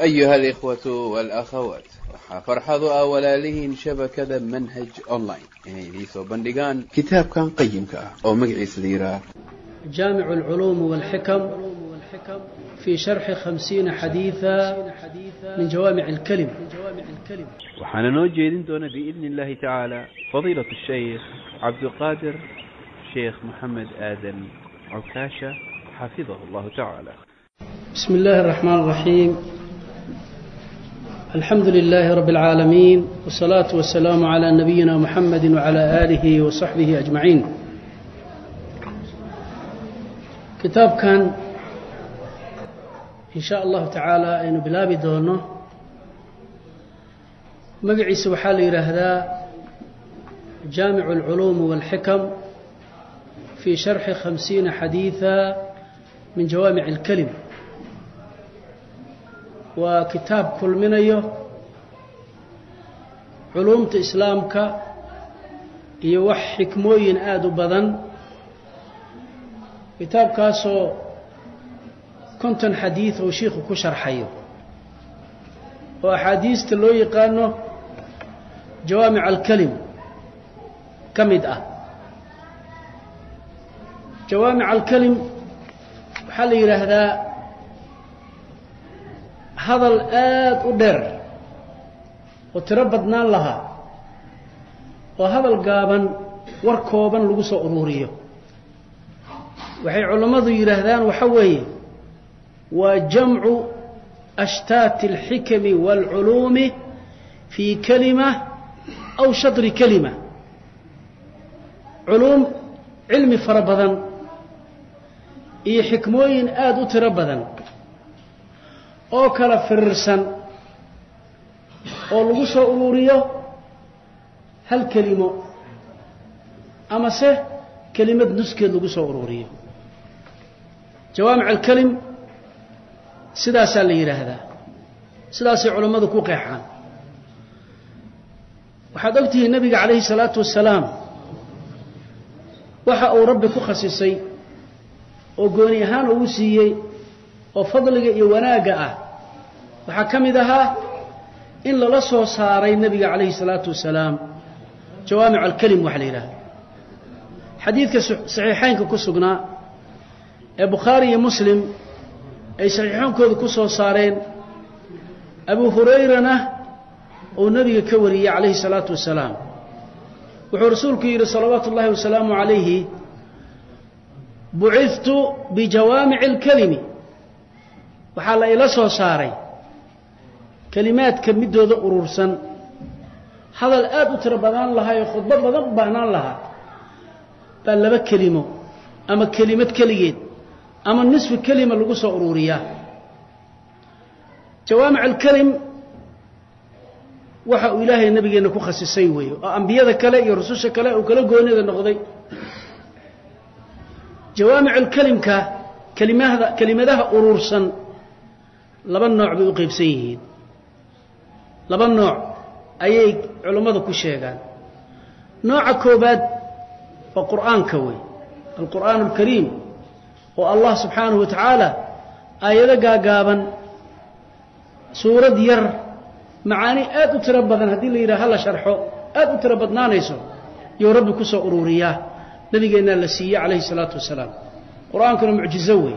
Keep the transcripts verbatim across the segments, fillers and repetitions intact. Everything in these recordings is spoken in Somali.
أيها الإخوة والأخوات فرحضوا أولاله شبكة منهج أونلاين يعني سو بندقان كتاب كان قيم كأ أو مقعيس ليرا جامع العلوم والحكم في شرح خمسين حديثا من جوامع الكلم. وحنا نوجد دون بإذن الله تعالى فضيلة الشيخ عبد القادر شيخ محمد آدم عكاشة حفظه الله تعالى. بسم الله الرحمن الرحيم. الحمد لله رب العالمين، والصلاة والسلام على نبينا محمد وعلى آله وصحبه أجمعين. كتاب كان إن شاء الله تعالى إنه بلا بدونه مقعيس وحالي رهدا جامع العلوم والحكم في شرح خمسين حديثا من جوامع الكلم، وكتاب كل منيه علومة إسلامك يوح حكموين آدو بدن. كتاب كاسو كنتن حديث وشيخ كشر حيو وأحاديث تلو يقانو جوامع الكلم كمدأة. جوامع الكلم حالي رهدا هذا الآد أدر وتربطنا لها، وهذا القابن وركوبا لقصة أروريه، وحي علماء يرهدان وحويه وجمع أشتات الحكم والعلوم في كلمة أو شطر كلمة. علوم علم فربضا إي حكموين آد تربضا oo kala firsan oo lagu soo ururiyo hal kelimo ama se kelimad nuskeed lagu soo ururiyo. jawaamic al-kalim sidaas la yiraahdaa, sidaas ay culimadu ku qeexaan. waxaad ogtihiin nabiga calayhi salaatu wasalaam waxa uu rabbi ku khasisay oo gooni ahaan uu siiyey oo fadliga iyo wanaaga ah waxaa ka mid ahaa in lala soo saaray nabiga calayhi salaatu wasalaam jawaamic al-kalim waxa la yiraahdo. xadiidka saxiixaynka ku sugnaa ee bukhaari iyo muslim ay saxiixoonkooda ku soo saareen, abu hurayrana oo nabiga ka wariyay calayhi salaatu wasalaam wuxuu rasuulku yidhi salawaatu ullaahi wasalaamu calayhi bucithtu bijawaamici al-kalimi, waxaa la ila soo saaray kelimaadka midooda urursan, hadal aad u tiro badan lahaa iyo khudbad badan u baahnaan lahaa baa laba kelimo ama kelimad keligeed ama nisfi kelima lagu soo ururiyaa. jawaamic al-kalim waxa uu ilaahay nabigeena ku khasisay weeyo oo ambiyada kale iyo rususha kale uu kala goonida noqday. jawaamic al-kalimka kelimadaha kelimadaha urursan laba nooc bay u qaybsan yihiin. laba nooc ayay culimadu ku sheegaan. nooca koobaad waa qur'aanka wey, al-qur'aan al-kariim, oo allah subxaanahu wa tacaala aayado gaagaaban suurad yar macaani aad u tiro badan haddii la yidhaha hala sharxo aad u tiro badnaanayso yuu rabbi ku soo ururiyaa, nabigeennaa la siiyey calayhi salaatu wasalaam. qur'aankuna mucjizo wey.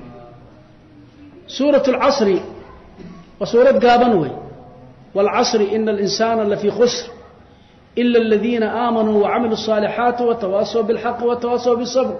سورة العصر وسورة قابن وي والعصر إن الإنسان لفي خسر إلا الذين آمنوا وعملوا الصالحات وتواصوا بالحق وتواصوا بالصبر.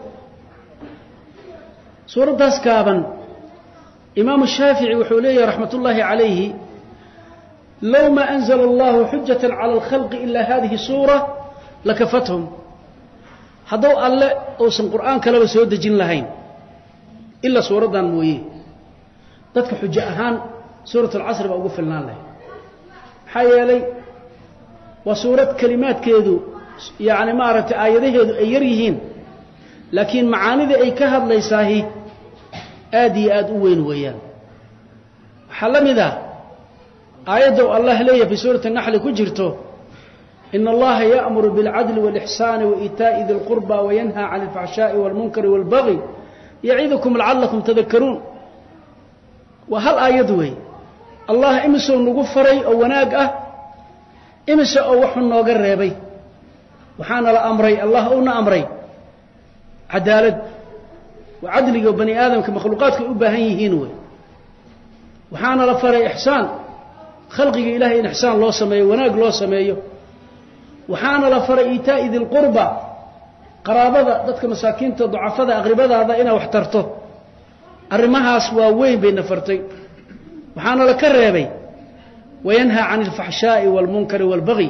سورة داس قابن إمام الشافعي وحوليه رحمة الله عليه لو ما أنزل الله حجة على الخلق إلا هذه السورة لكفتهم. هذا الله أوسن قرآن كلا سود جن لهين إلا سورة دان مويه dadka xujo ahaan suuratu al-casr baa ugu filnaan lahayd. maxaa yeelay waa suurad kalimaadkeedu yaani maaragtay aayadaheedu ay yar yihiin, laakiin macaanida ay ka hadlaysaahi aad iyo aad u weyn weeyaan. waxaa la mid ah aayadda allah leeyahay fi suurati an-nahl ku jirto إن الله يأمر بالعدل والإحسان وإيتاء ذي القربى وينهى عن الفحشاء والمنكر والبغي يعظكم لعلكم تذكرون. وهل آيات وي allah imisoo nagu faray oo wanaag ah imise oo wuxuu nooga reebay waxaana la amray allah uuna amray cadaalad wa cadliga bani aadamka makhluuqaadka u baahan yihiin way waxaana la faray ihsaan khalqiga ilaahay in ihsaan loo sameeyo wanaag loo sameeyo waxaana la faray iitaa'i dil qurba qaraabada dadka masaakiinta ducafada aqribadaada inaa wax tarto arrimahaas waa weyn bay nafartay waxaana la ka reebay wayanha 'anil fahshaa'i wal munkari wal baghi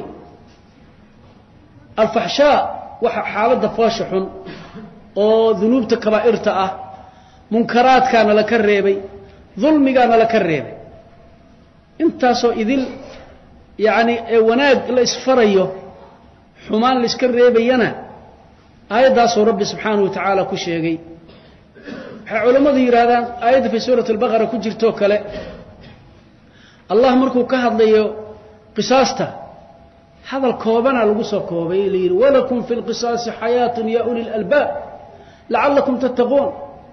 al fahshaa waxa xaaladda foosha xun oo dunuubta kabaa'irta ah munkaraadkaana la ka reebay dulmigaana la ka reebay intaasoo idil yaani ee wanaag la isfarayo xumaan la iska reebayana aayadaasoo rabbi subxaanahu wa tacaala ku sheegay waxay culimmadu yidhaahdaan aayadda fi suurati albaqara ku jirtoo kale allah markuu ka hadlayo qisaasta hadal koobana lagu soo koobay la yidhi walakum fi lqisaasi xayaatun ya uli lalbaab lacallakum tattaquun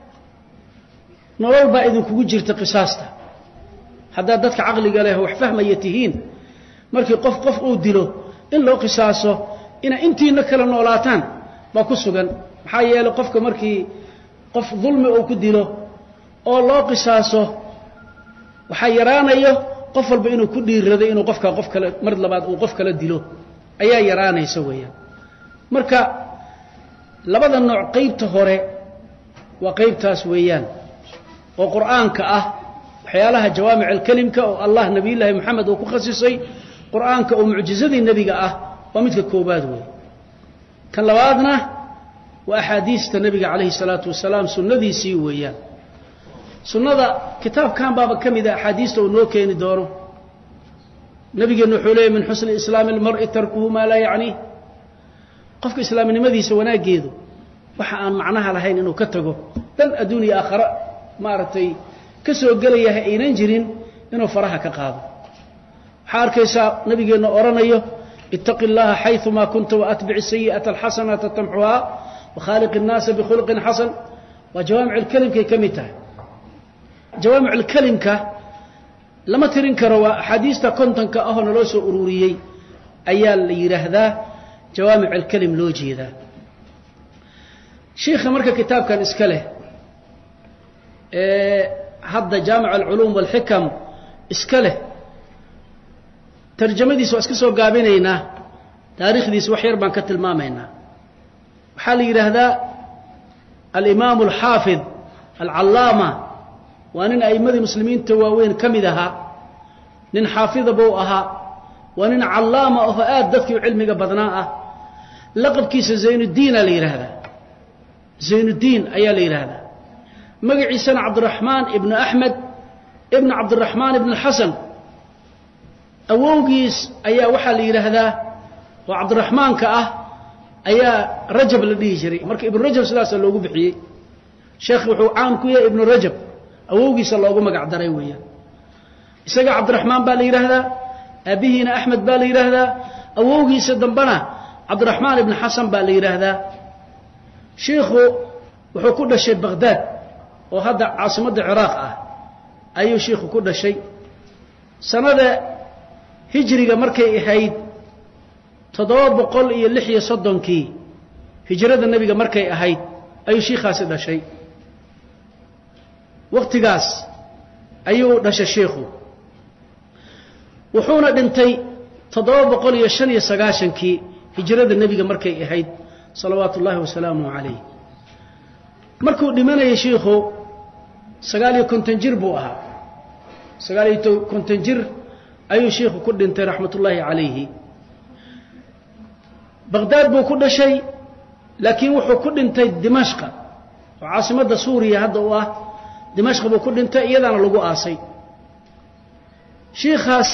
nolol baa idinkugu jirta qisaasta haddaad dadka caqliga leh wax fahmaya tihiin markii qof qof uu dilo in loo qisaaso ina intiina kala noolaataan baa ku sugan maxaa yeelay qofka markii qof dulmi uu ku dilo oo loo qisaaso waxa yaraanayo qof walba inuu ku dhiirado inuu qofka qof kale mar labaad uu qof kale dilo ayaa yaraanaysa weeyaan marka labada nooc qaybta hore waa qaybtaas weeyaan oo quraanka ah waxyaalaha jawaamic al-kalimka oo Allah nabiyilaahi Muhammad uu ku khasisay quraanka oo mucjizadii nabiga ah waa midka koobaad weey kan labaadna waa ahadiista nabiga kaleeyhi salaatu wasalaam sunnadiisii weeyaan sunnada kitaabkan baaba kamida ahadiista oo noo keeni doono nabigeenu wuxuu leeyahay min husni islaam al-mar'i tarkuhu ma la yaani qofka islaamnimadiisa wanaageedu waxa aan macnaha lahayn inuu ka tago dan adduunyo aakhira maartay ka soo galayahay aynan jirin inuu faraha ka qaado waxa arkaysa nabigeenu oranayo ittaqillaha haythuma kunta wa atbi'i sayyi'ata al-hasanata tamhuha wa khaliq an-nas bi khuluqin hasan wa jawaami' al-kalimka kamita jawaami' al-kalimka lama tirin karo waa ahadiista kontonka ah oo loo soo ururiyay ayaa la yiraahdaa jawaami' al-kalim loo jeeda sheekha marka kitaabkan iska leh ee hadda jaamic al-ulum wal hikam iska leh tarjumadiisa iska soo gaabinaynaa taariikhdiisa wax yar baan ka tilmaamaynaa waxa la yiraahdaa al-imam al-hafiz al-allama waa nin a'imadii muslimiinta waaweyn kamid aha nin xaafida buu ahaa waa nin allama oo aad dadkii cilmiga badnaa ah laqabkiisa zaynuddin la yiraahdaa zaynuddin ayaa la yiraahdaa magaciisana Abdurrahman ibn Ahmad ibn Abdurrahman ibn Hasan awowgiis ayaa waxa la yiraahdaa waa Abdurrahman ka ah ayaa Rajab la dhihi jiray marka ibn Rajab sidaas loogu bixiyay sheekh wuxuu caan ku yahay ibn Rajab awowgiisa loogu magac daray weeyaan isaga Abdurrahman baa la yiraahdaa abihiina Ahmad baa la yiraahdaa awowgiisa dambana Abdurrahman ibn Hasan baa la yiraahdaa sheekhu wuxuu ku dhashay Baghdad oo hadda caasimadda Iraq ah ayuu sheekhu ku dhashay sanada hijriga markay ahayd toddoba boqol iyo lix iyo soddon kii hijrada nabiga markay ahayd ayuu sheekhaasi dhashay waqtigaas ayuu dhashay sheekhu wuxuuna dhintay toddoba boqol iyo shan iyo sagaashan kii hijrada nabiga markay ahayd salawaatullaahi wasalaamu alayhi markuu dhimanayay sheekhu sagaal iyo konton jir buu ahaa sagaal iyo konton jir ayuu sheekhu ku dhintay raxmatullaahi alayhi Baghdad buu ku dhashay laakiin wuxuu ku dhintay Dimashq oo caasimadda Suuriya hadda u ah Dimashq buu ku dhintay iyadana lagu aasay sheekhaas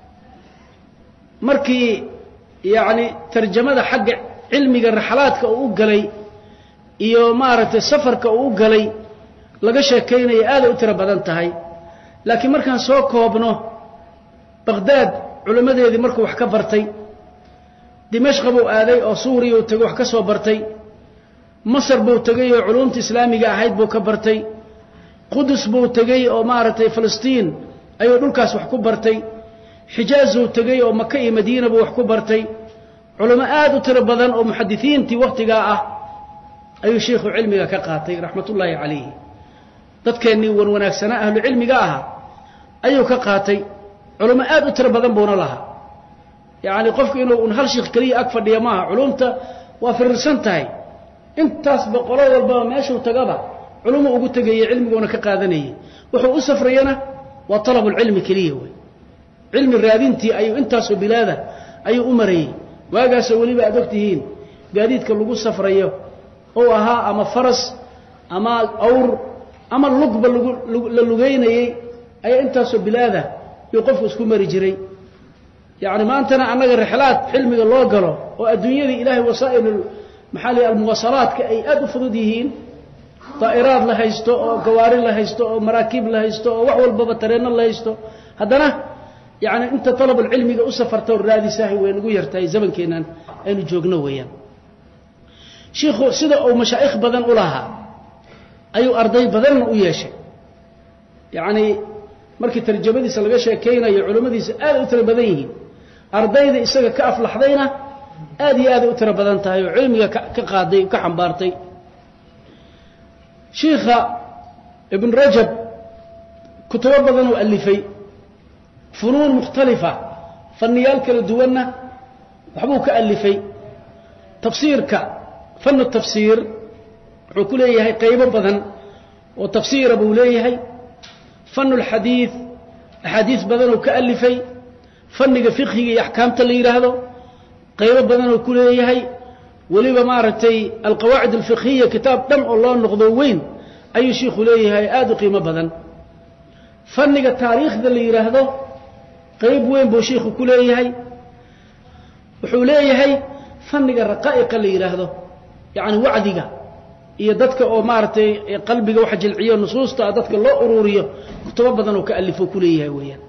markii yaani tarjamada xagga cilmiga rixlaadka uu galay iyo maaragtay safarka uu galay laga sheekeynay aad u tira badan tahay laakiin markaan soo koobno Baghdad culimadeedii markuu wax ka bartay Dimashq buu aaday oo Suuriya uu tagay wax ka soo bartay Masar buu tagay oo culumta islaamiga ahayd buu ka bartay Qudus buu tagay oo maaragtay Filistiin ayuu dhulkaas wax ku bartay xijaazuu tagay oo maka iyo madiina buu wax ku bartay culamo aad u tiro badan oo muxadisiintii waqtigaa ah ayuu sheekhu cilmiga ka qaatay raxmatullaahi calayhi dadkeennii wan wanaagsanaa ahlu cilmiga ahaa ayuu ka qaatay culamo aad u tiro badan buuna lahaa yacni qofku inuu un hal sheekh keliya ag fadhiya maaha culumta waa firirsan tahay intaas boqolo walbaba meeshuu tagaba culumu ugu tegayey cilmiguuna ka qaadanayey wuxuu u safrayana waa talabulcilmi keliya wey cilmi raadintii ayuu intaasoo bilaada ayuu u marayey waagaasoo weliba aad ogtihiin gaadiidka lagu safrayo ou ahaa ama faras ama awr ama lugba la lugaynayey ayaa intaasoo bilaada yuu qofku isku mari jiray yacni maantana annaga rixlaad cilmiga loo galo oo adduunyadii ilaahay wasaa'il maxaa lihi almuwasalaadka ay aad u fudud yihiin daa'iraad la haysto oo gawaari la haysto oo maraakiib la haysto oo wax walbaba tareenno la haysto haddana yacni inta talabulcilmiga u safarta oo raadisahay way nagu yartahay zamankeennan aynu joogno weeyaan shiikhu sida uu mashaa'ikh badan u lahaa ayuu arday badanna u yeeshay yacni markii tarjamadiisa laga sheekaynayo culimmadiisa aad u tiro badan yihiin ardayda isaga ka aflaxdayna aad iyo aaday u tiro badan tahay oo cilmiga ka qaaday ka xambaartay shiikha ibn rajab kutubo badan uu alifay funuun mukhtalifa fanniyaal kala duwanna waxbuu ka alifay tafsiirka fanu tafsiir wuxuu ku leeyahay qaybo badan oo tafsiira buu leeyahay fanu lxadiid axaadiis badan uu ka alifay fanniga fiqhiga iyo axkaamta la yidhaahdo qaybo badan uu ku leeyahay weliba maaragtay alqawaacid alfiqhiya kitaab dhan oo loo noqdo weyn ayuu shiikhu leeyahay aad u qiimo badan fanniga taariikhda la yidhaahdo qayb weyn buu shiikhu ku leeyahay wuxuu leeyahay fanniga raqaa'iqa la yidhaahdo yacni wacdiga iyo dadka oo maaragtay qalbiga wax jilciyo nusuusta dadka loo ururiyo kutubo badan oo ka alifo ku leeyahay weeyaan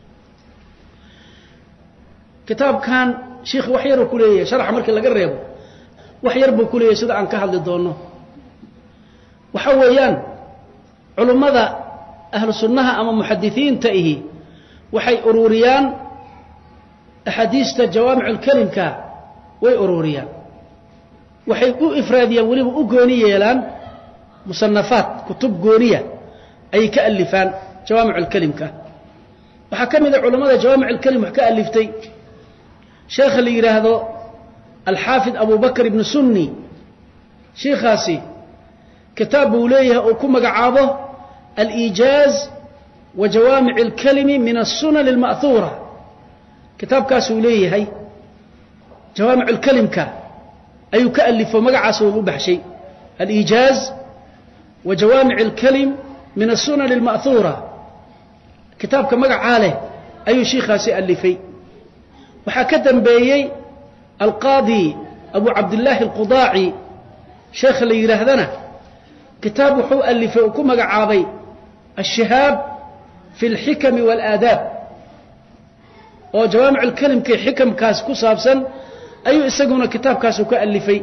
kitaabkan sheekh wax yar uu ku leeyahay sharax markii laga reebo wax yar buu ku leeyahay sida aan ka hadli doono waxa weeyaan culimada ahlu sunnaha ama muxadisiinta ihi waxay ururiyaan axaadiista jawaamic alkalimka way ururiyaan waxay u ifraadiyaan weliba u gooni yeelaan musanafaat kutub gooniya ay ka alifaan jawaamic alkalimka waxaa ka mid a culimmada jawaamic alkalim wax ka aliftay sheekha la yidhaahdo alxaafid abu bakr ibnu sunni sheikhaasi kitaab buu leeyahay oo ku magacaabo aliijaaz wa jawaamic alkalimi min alsunan alma'huura kitaabkaasuu leeyahay jawaamic alkalimka ayuu ka alifo magacaas uu u baxshay aliijaaz wa jawaamic alkalim min alsunan alma'huura kitaabka magacaa leh ayuu sheikhaasi alifay waxaa ka dambeeyey alqaadi abu cabdillaahi alqudaaci sheekha la yidhaahdana kitaab wuxuu alifay oo ku magacaabay ashihaab fi alxikami waalaadaab oo jawaamic alkalimkii xikamkaas ku saabsan ayuu isaguna kitaabkaasu ka alifay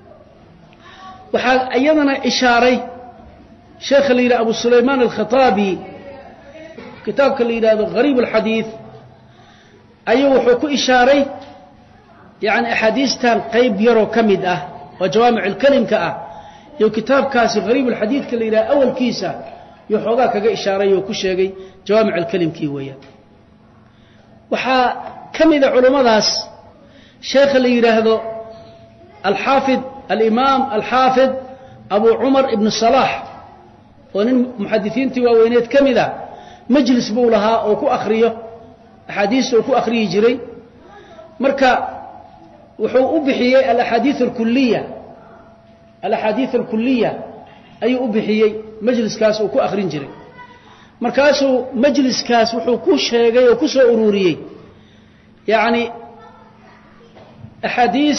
waxaa iyadana ishaaray sheekha la yidhahdo abu sulaymaan alkhataabi kitaabka la yidhaahdo gariib alxadiid ayuu wuxuu ku ishaaray yacni axaadiistan qayb yaroo ka mid ah oo jawaamic alkalimka ah iyo kitaabkaasi gariib alxadiidka la yidhahdo awalkiisa iyo xoogaa kaga ishaaray oo ku sheegay jawaamic alkalimkii weeyaan waxaa ka mida culummadaas sheekha la yidhaahdo alxaafid alimaam alxaafid abu cumar ibnu salaax oo nin muxadisiintii waaweyneed ka mid a majlis buu lahaa oo ku akhriyo axaadiista uu ku akhriyi jiray marka wuxuu u bixiyey alaxaadiid alkuliya alaxaadiid alkuliya ayuu u bixiyey majliskaas uu ku akhrin jiray markaasuu majliskaas wuxuu ku sheegay oo ku soo ururiyey yacni axaadiis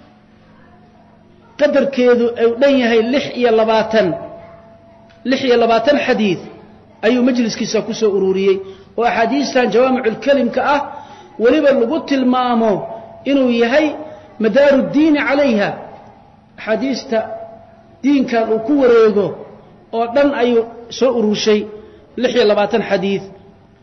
qadarkeedu uu dhan yahay lix iyo labaatan lix iyo labaatan xadiid ayuu majliskiisa ku soo ururiyey oo axaadiistan jawaamiculkalimka ah weliba lagu tilmaamo inuu yahay madaaru ddiini calayha axaadiista diinkan uu ku wareego oo dhan ayuu soo ururshay lix iyo labaatan xadiid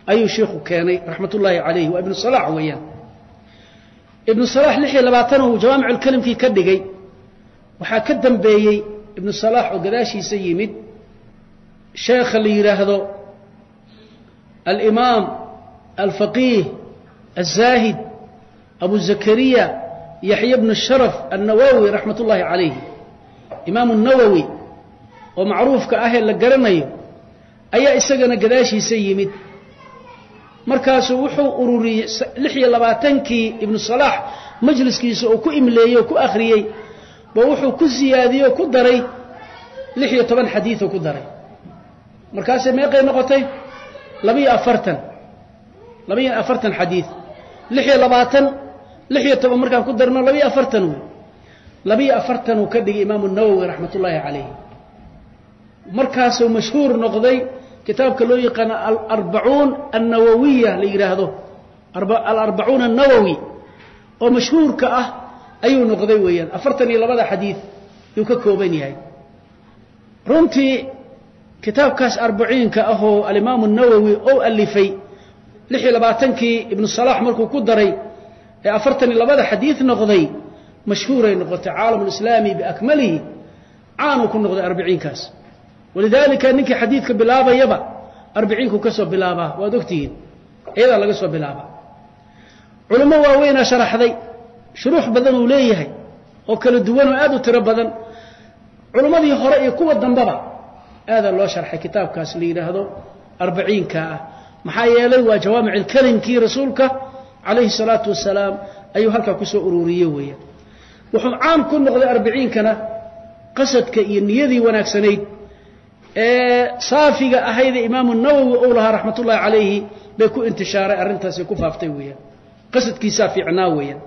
ayuu sheekhu keenay raxmatullaahi calayhi waa ibnu salaax weeyaan ibnu salaax lix iyo labaatan uu jawaamic alkalimkii ka dhigay waxaa ka dambeeyey ibnu salaax oo gadaashiisa yimid sheekha la yidhaahdo alimaam alfaqiih الزاهد أبو زكريا يحيى بن الشرف النووي رحمة الله عليه إمام النووي ومعروف كأهل لقرنيه أي إساقنا قداشي سيمد مركز وحو أروري لحية لباتنكي ابن الصلاح مجلس كيسو وكو إمليه وكو أخريه ووحو كو زيادي وكو دري لحية طبعا حديث وكو دري مركز ما يقي نقطي لبي أفرتن لبي أفرتن حديث لحية لباتن لحية طبعا مركز كو درنا لبي أفرتن لبي أفرتن وكدق إمام النووي رحمة الله عليه مركز مشهور نقضي كتاب كله يقن الأربعون النووية ليراهدو الأربعون النووي ومشهور كأه أي نقضي ويان أفرتني لبدا حديث يككو بيني هاي رمتي كتاب كاس أربعين كأهو الإمام النووي أو ألفي لحي لباتنكي ابن الصلاح مركو كدري أفرتني لبدا حديث نقضي مشهور نقضي عالم الإسلامي بأكمله عانوا كن نقضي أربعين كاس ولذلك نك حديثك بلابا يبا أربعين كسو بلابا ودكتين إذا لقصوا بلابا علماء وين شرح ذي شروح بدن وليه وكل الدوان وآدوا ترى بدن علماء ذي هرأي قوة دنبابا هذا الله شرح كتاب كاسلين هذا أربعين كا محايا لي وجوامع الكلم كي رسولك عليه الصلاة والسلام أيها هلك كسو أرورية ويا وحم عام كن نقضي أربعين كنا قصد كإنيذي وناك سنيد صافية أهيد إمام النووي أولها رحمة الله عليه بيكو انتشار أرنتاس يكو فافتويا قصد كي صافي عناويا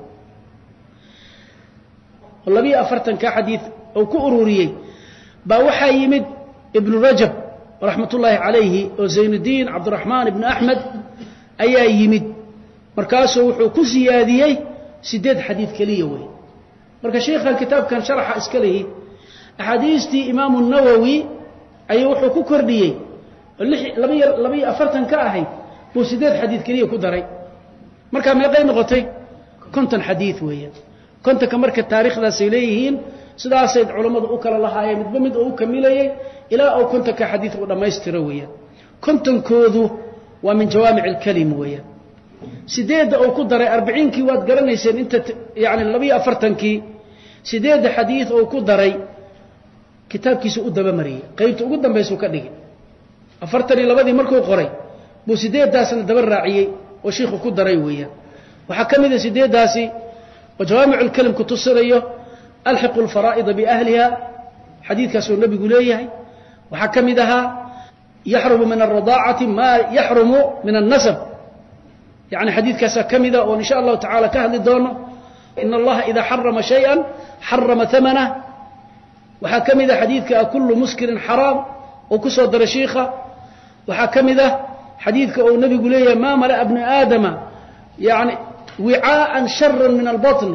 والله بي أفرتن كحديث أو كأروريي باوحا يمد ابن رجب رحمة الله عليه وزين الدين عبد الرحمن بن أحمد أيا يمد مركاسه وحو كزياديي سديد حديث كليوي مركا شيخ الكتاب كان شرح إسكاله أحاديثتي إمام النووي أي وحو كو كرديي لبي لبي أفرتن كأهي بو سديد حديث كليه كو دري marka meeqay noqotay konton xadiis weeyaan konta ka marka taariikhda sileeyeen sidaasay culimadu u kala lahaayeen midba mid uu kamilayay ilaa oo konta ka xadiis u dhameystiro weeyaan konton koodu waa min jawaamic al-kalim weeyaan sideed oo ku daray أربعين kii waad garanayseen inta yaani laba iyo afartan kii sideed xadiis oo ku daray kitaabkiisa u daba mariyay qaybta ugu dambayso ka dhigay afartan iyo labadii markuu qoray buu sideedaasna daba raaciyay oo sheekhu ku daray weeyaan waxa kamid ah sideedaasi وجوامع الكلم كتصريه الحق الفرائض باهلها حديث كاسو النبي غليهي waxa kamidaha يحرم من الرضاعه ما يحرم من النسب يعني حديث كاسا كميدا وان شاء الله تعالى كهدي دونه ان الله اذا حرم شيئا حرم ثمنه waxa kamida xadiidka kullu muskirin haram oo ku soo daray sheekha waxa kamida xadiidka oo nabigu leeyahay ma mala ibn aadama yani wi'aan sharran min al-batn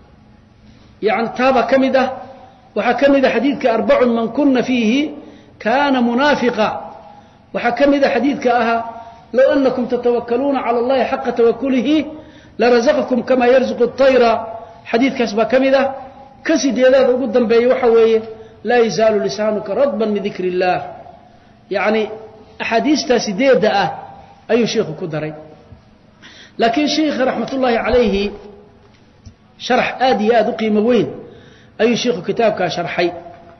yani taaba kamida waxa kamida xadiidka arba'un man kunna fihi kana munafiqa waxa kamida xadiidka aha law annakum tatawakkaluna ala allahi haqqa tawakkulihi la razaqakum kama yarzuqu at-tayra xadiidkaas ba kamida كسيديداد ugu dambeeyay waxa weeye la yazalu lisanuka radban min dhikrillah yani ahadista sideeda ah ayu sheekhu ku daray laakiin sheekh rahmatullahi alayhi sharh aadi aad qiimo weyn ayu sheekhu kitaabka sharxay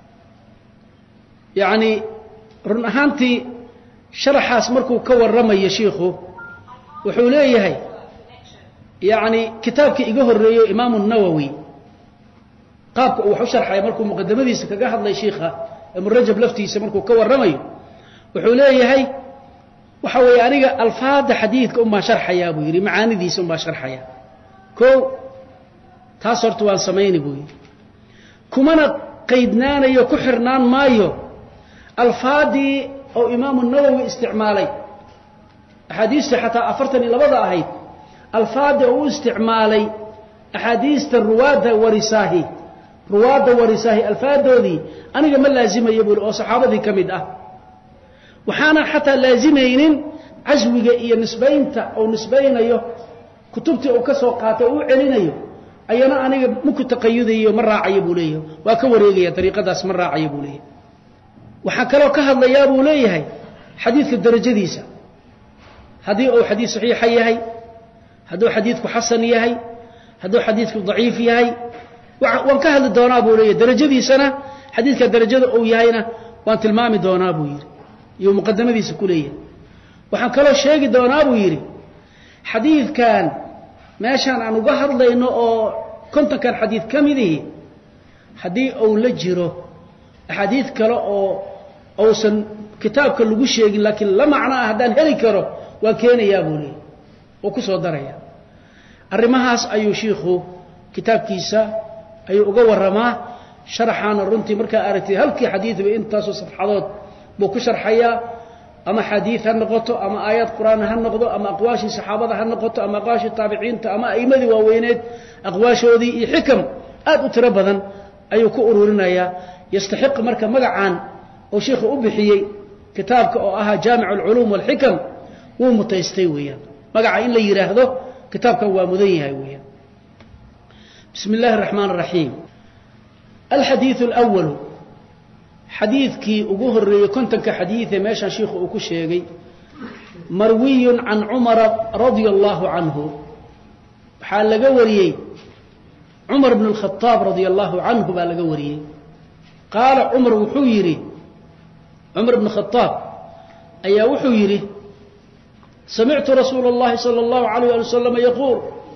yani run ahaantii sharxaas markuu ka waramayo sheekhu wuxuu leeyahay yani kitaabkii iga horeeyo imaam an-nawawi qaabka uu sharxay markuu muqaddamadiisa kaga hadlay sheekha ibn rajab laftiisa markuu ka waramayo wuxuu leeyahay waxa weey aniga alfaada xadiidka uma sharxaya buu yiri macaanidiisa uma sharxaya ko taas hortu waan sameeyni buu yiri kumana qaydnaanayo ku xirnaan maayo alfaadi oo imaam an-nawawi isticmaalay ahadiista xataa afartan iyo laba ahayd alfaadi oo isticmaalay ahadiista ruwaada warisahi ruwaada warisahi alfaadoodi aniga ma laazimayo buu oo saxaabadii kamid ah waxaana xataa laazimaynin caswiga iyo nisbaynta oo nisbaynayo kutubtii uu ka soo qaatay uu celinayo ayana aniga muku taqayudayo ma raacayo buu leeyahay waa ka wareegaya dariiqadaas ma raacayo buu leeyahay waxa kale oo ka hadlayaa buu leeyahay xadiidka darajadiisa hadii uu xadiis saxiix yahay haduu xadiidku xasan yahay haduu xadiidku dhaif yahay waan ka hadli doonaa buu leeyahay darajadiisana xadiidka darajada uu yahayna waan tilmaami doonaa buu yiri iyo muqaddamadiisa ku leeyahay waxaan kale sheegi doonaa buu yiri xadiidkan meeshan aan uga hadlayno oo kontankan xadiid kamidii hadii uu la jiro xadiid kale oo oosan kitaabka lagu sheegin laakiin la macna ah hadaan heli karo waa keenayaa buu leeyahay oo ku soo daraya arimahaas ayuu sheekhu kitaabkiisa ayuu uga waramaa sharaxana runtii marka aragtay halkii xadiidba intaas oo safxadood buu ku sharxayaa ama xadiid ha noqoto ama aayad quraan ha noqdo ama aqwaashii saxaabada ha noqoto ama aqwaashii taabiciinta ama aymadii waaweyneed aqwaashoodii iyo xikam aad u tiro badan ayuu ku ururinaya yastaxiq marka magacaan oo sheekhu u bixiyay kitaabka oo ahaa jaamic al-ulum wal hikam wuu mutaystay weeyaan magaca in la yiraahdo kitaabkan waa mudan yahay weeyaan bismillaahir rahmaanir rahiim الحديث الأول حديث كي أقوه كنتك حديث ماشا شيخ أكو شيغي مروي عن عمر رضي الله عنه حال لقوري عمر بن الخطاب رضي الله عنه بالقوري قال عمر وحويري عمر بن الخطاب أي وحويري سمعت رسول الله صلى الله عليه وسلم يقول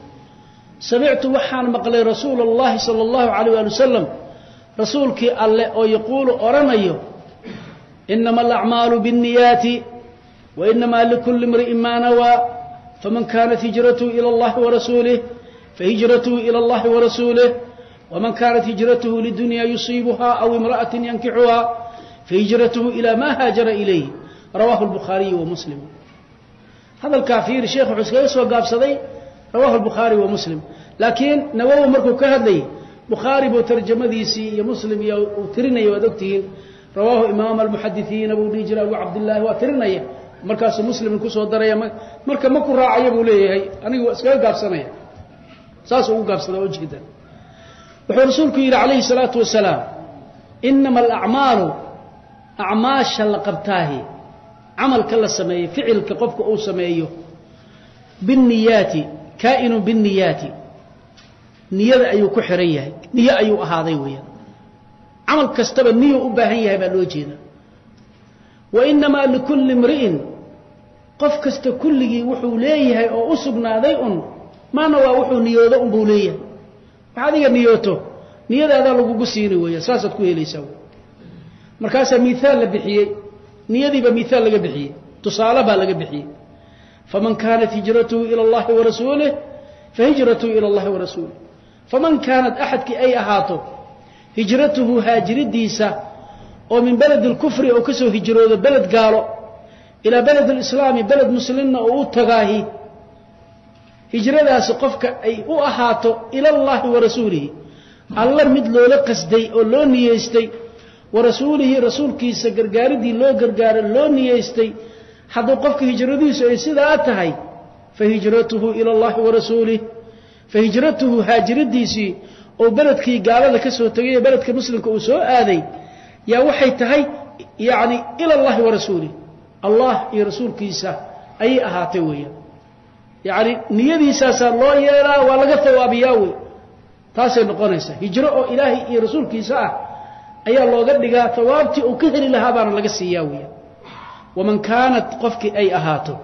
سمعت وحان مقلي رسول الله صلى الله عليه وسلم رسولك الله أو يقول أرميه إنما الأعمال بالنيات وإنما لكل امرئ ما نوى فمن كانت هجرته إلى الله ورسوله فهجرته إلى الله ورسوله ومن كانت هجرته لدنيا يصيبها أو امرأة ينكحها فهجرته إلى ما هاجر إليه رواه البخاري ومسلم هذا الكافير الشيخ حسين وقاب صدي رواه البخاري ومسلم لكن نووي مركو كهدلي بخاري بو ترجمديسي يا مسلم يا وترنيه ودغتين رواه امام المحدثين ابو ديجر ابو عبد الله وترنيه markaas muslim ku soo daray marka ma ku raacay buu leeyahay anigu iska gaabsanaya saas uu gaabsada oo jeeda wuxuu rasuulku yiri kaleey salaatu wasalaam inma al-a'malu a'maasha la qabtaahi amalka la sameeyo ficilka qofka uu sameeyo binniyati kaa'inu binniyati niyada ayuu ku xiran yahay niyo ayuu ahaaday weeyaan amal kastaba niyo u baahan yahay baa loo jeeda wa inma likulli imri'in qof kasta kulligi wuxuu leeyahay oo u sugnaaday un maana waa wuxuu niyoodo un buu leeyahay waxa adiga niyooto niyadaada lagu gusiini weeyaan saasad ku helaysaa markaas miisaal la bixiyay niyadiiba miisaal laga bixiyay tusaale baa laga bixiyay faman kaanat hijratuhu ila Allah wa rasuulihi fahijratuhu ila Allah wa rasuulihi فمن كانت أحد كي أي أهاته هجرته هاجر الديسة ومن بلد الكفر أو كسو هجره بلد قالوا إلى بلد الإسلام بلد مسلمنا أو تغاهي هجرة سقفك أي أهاته إلى الله ورسوله الله مدلو لقصدي أو لو نيستي ورسوله رسول كيسا قرقار دي لو قرقار لو نيستي حدو قفك هجرة ديسة يسيدا أتهي فهجرته إلى الله ورسوله فهجرته هاجرديسي او بلدكي قالada ka soo tagay beledka muslimka uu soo aaday ya waxay tahay yaani ila Allah wa rasuuli Allah iyo rasuulkiisa ay ahaatay weeyaan yaani niyadiisa saa loo yeelaa waa laga tawaabiyaa way taasay noqonaysa hijro oo Ilaahi iyo rasuulkiisa ah ayaa looga dhigaa tawaabti uu ka heli lahaa baan laga siiyaa weeyaan waman kaanat qofki ay ahaato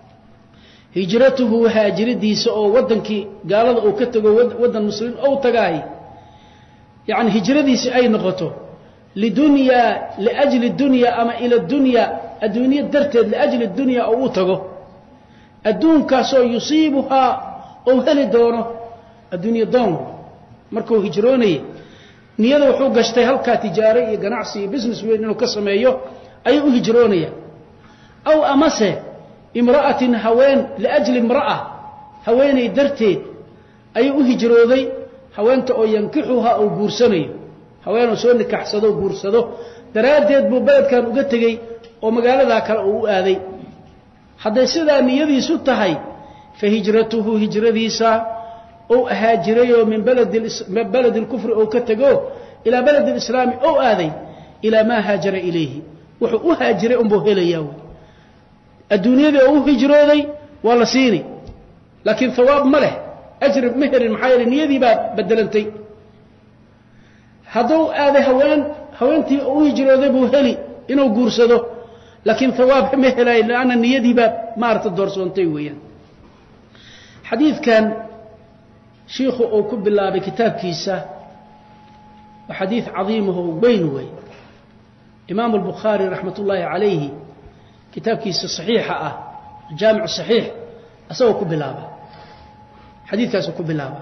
هجرته هاجرديسه او ودنكي قالده او كتغو ودن مسلم او تغاي يعني هجرديسه اي نقطه لدنيا لاجل الدنيا اما الى الدنيا الدنيا درتد لاجل الدنيا او تغو الدون كاسو يصيبها او هل دونه الدنيا دون markuu hijroonay niyada wuxuu gashtay halka tijaaro iyo ganacsi business weyn inuu ka sameeyo ay u hijroonaya aw amase امرأة هوين لأجل امرأة هوين درتيد أي أهجرودي هوين تأو ينكحها أو بورساني هوين سوى نكحسدو بورسدو دراديد ببلد كان أغتغي ومقالة ذاك أو آذي hadday sidaa niyadiisu tahay fahijratuhu hijradiisa ou ahaajirayo min baladi اlkufri ou ka tego ilaa baladi اlislaami ou aaday ilaa maa haajara ilayhi wuxuu u haajiray unbuu helayaa wy adduunyadii oo u hijrooday waa la siini laakiin hawaab ma leh ajri ma helin maxaa yeele niyadii baa bedelantay hadduu aaday haween haweentii u hijrooday buu heli inuu guursado laakiin hawaab ma helayo lanna niyadii baa maarata doorsoontay weeyaan xadiidkan shiikhu uu ku bilaabay kitaabkiisa waa xadiid cadiimaho weyn wey imaamu albukhaari raxmat ullaahi calayhi kitaabkiisa saxiixa ah jaamicu saxiix asagoo ku bilaaba xadiidkaasuu ku bilaaba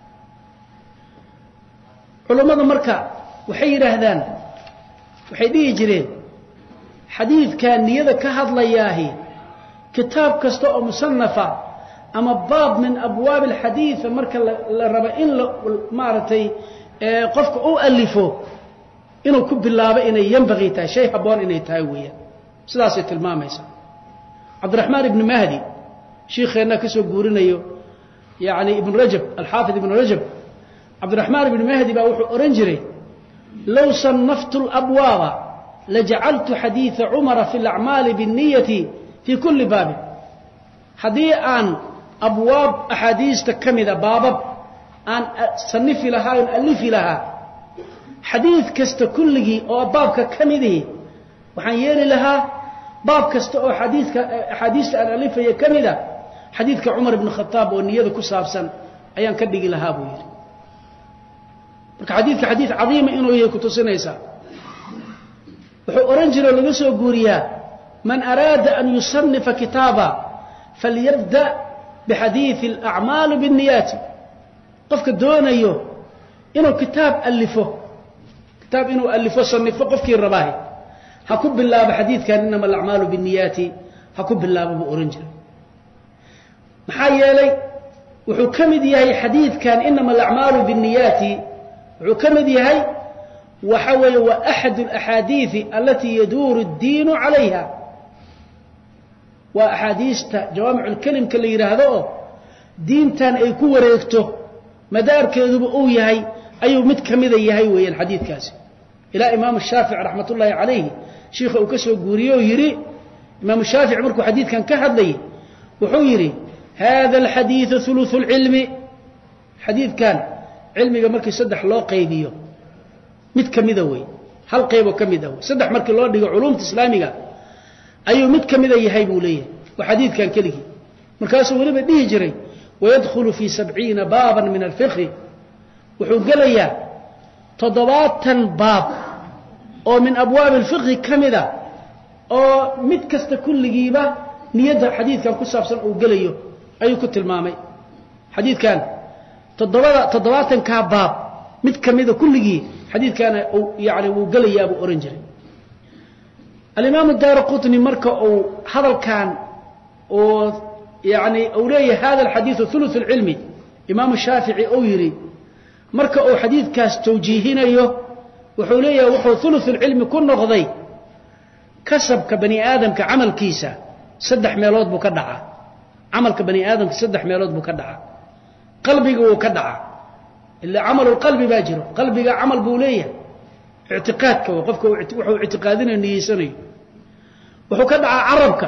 culammadu marka waxay yidhaahdaan waxay dhihi jireen xadiidkan niyada ka hadlayaahi kitaab kasta oo musanafa ama baab min abwaab alxadiida marka la rabo in la maaragtay qofka u alifo inuu ku bilaabo inay yanbagii tahay shay habboon inay tahay weeyaan sidaasay tilmaamaysaa cabdiraxmaan ibni mahdi shiikheenna ka soo guurinayo yacni ibn rajab alxaafid ibn rajab cabdiraxmaan ibni mahdi baa wuxuu odhan jiray low sanaftu alabwaaba lajacaltu xadiida cumara fi alacmaali binniyati fii kulli baabin haddii aan abwaab axaadiista ka mida baabab aan sanifi lahaa on alifi lahaa xadiid kasta kulligii oo baabka ka midihi waxaan yeeli lahaa baab kasta oo xadiidka axaadiista aan alifaya ka mida xadiidka cumar ibn khataab oo niyada ku saabsan ayaan ka dhigi lahaa buu yidhi marka xadiidka xadiid cadiima inuu yahay kutusinaysaa wuxuu ohan jiroo laga soo guuriyaa man araada an yusanifa kitaaba falyabda bixadiidi alacmaali biاnniyaati qofka doonayo inuu kitaab alifo kitaab inuu alifo sanifo qofkii rabaahi ha ku bilaabo xadiidkan inama alacmaalu biاnniyaati ha ku bilaabo buu ohan jiray maxaa yeelay wuxuu ka mid yahay xadiidkan inama alacmaalu biاnniyaati wuxuu ka mid yahay waxa weeye waa axad alaxaadiidi alatii yaduuru اddiinu calayha waa axaadiista jawaamic ulkelimka la yidhaahdo oo diintan ay ku wareegto madaarkeeduba uu yahay ayuu mid ka mida yahay weeyaan xadiidkaasi ilaa imaamu shaafici raxmat ullaahi calayhi shiikha uu ka soo guuriye oo yidhi imaamu shaafici markuu xadiidkan ka hadlayay wuxuu yidhi hada alxadiidu huluثu اlcilmi xadiidkan cilmiga markii saddex loo qaybiyo mid ka mida wey hal qayboo ka mid ah wey saddex markii loo dhigo culuumta islaamiga ayuu mid ka mida yahay buu leeyahay waa xadiidkan keligii markaasuu weliba dhihi jiray wayadkhulu fii sabciina baaban min alfiqhi wuxuu gelayaa toddobaatan baab oo min abwaabi alfiqhi ka mida oo mid kasta kulligiiba niyadda xadiidkan ku saabsan uu gelayo ayuu ku tilmaamay xadiidkan toddobada toddobaatankaa baab mid ka mida kulligii xadiidkaana yani wuu gelayaa buu ohan jiray alimaamu daara qutni marka uu hadalkan oo yani uu leeyahay hada alxadiidu huluثu اlcilmi imaamu shaafici uu yidhi marka uu xadiidkaas tawjiihinayo wuxuu leeyahay wuxuu huluثu اlcilmi ku noqday kasabka bani aadamka camalkiisa saddex meelood buu ka dhacaa camalka bani aadamka saddex meelood buu ka dhacaa qalbiga wuu ka dhacaa ilaa camalu qalbi baa jiro qalbiga camal buu leeyahay ictiqaadka waa qofka wuxuu ictiqaadinayo niyeysanayo wuxuu ka dhacaa carabka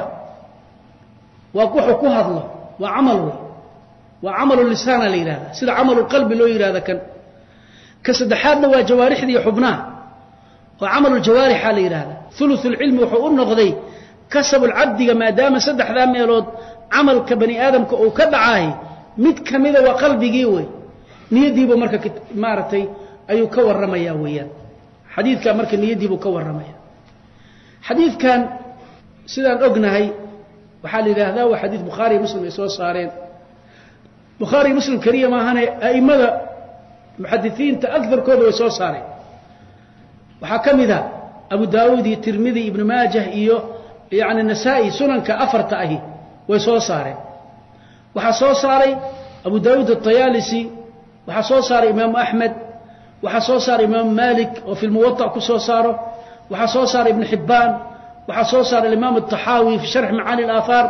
waa wuxuu ku hadlo waa camal wey waa camalu lisaana la yidhahda sida camalu qalbi loo yidhahda kan ka saddexaadna waa jawaarixda iyo xubnaha oo camalu jawaarixa la yidhahda huluثu اlcilmi wuxuu u noqday kasabu lcabdiga maadaama saddexdaa meelood camalka bani aadamka uu ka dhacaahay mid ka mida waa qalbigii wey niyadiibu marka maaragtay ayuu ka warramayaa weeyaan xadiidkan marka niyadiibuu ka warramaya xadiidkan sidaan ognahay waxaa la yidhaahdaa waa xadiid bukhaariy muslim ay soo saareen bukhaariy muslim keliya maahane a'immada muxadisiinta agarkooda way soo saareen waxaa ka mid a abu daawuud iyo tirmidi ibnu maajah iyo yani nasaa-i sunanka afarta ahi way soo saareen waxaa soo saaray abu daawuud atayaalisi waxaa soo saaray imaamu axmed waxaa soo saaray imaamu malik oo fi lmuwaطa ku soo saaro waxaa soo saaray ibnu xibbaan waxaa soo saaray imaam الطaxaawi fi sharx macaani اlaahaar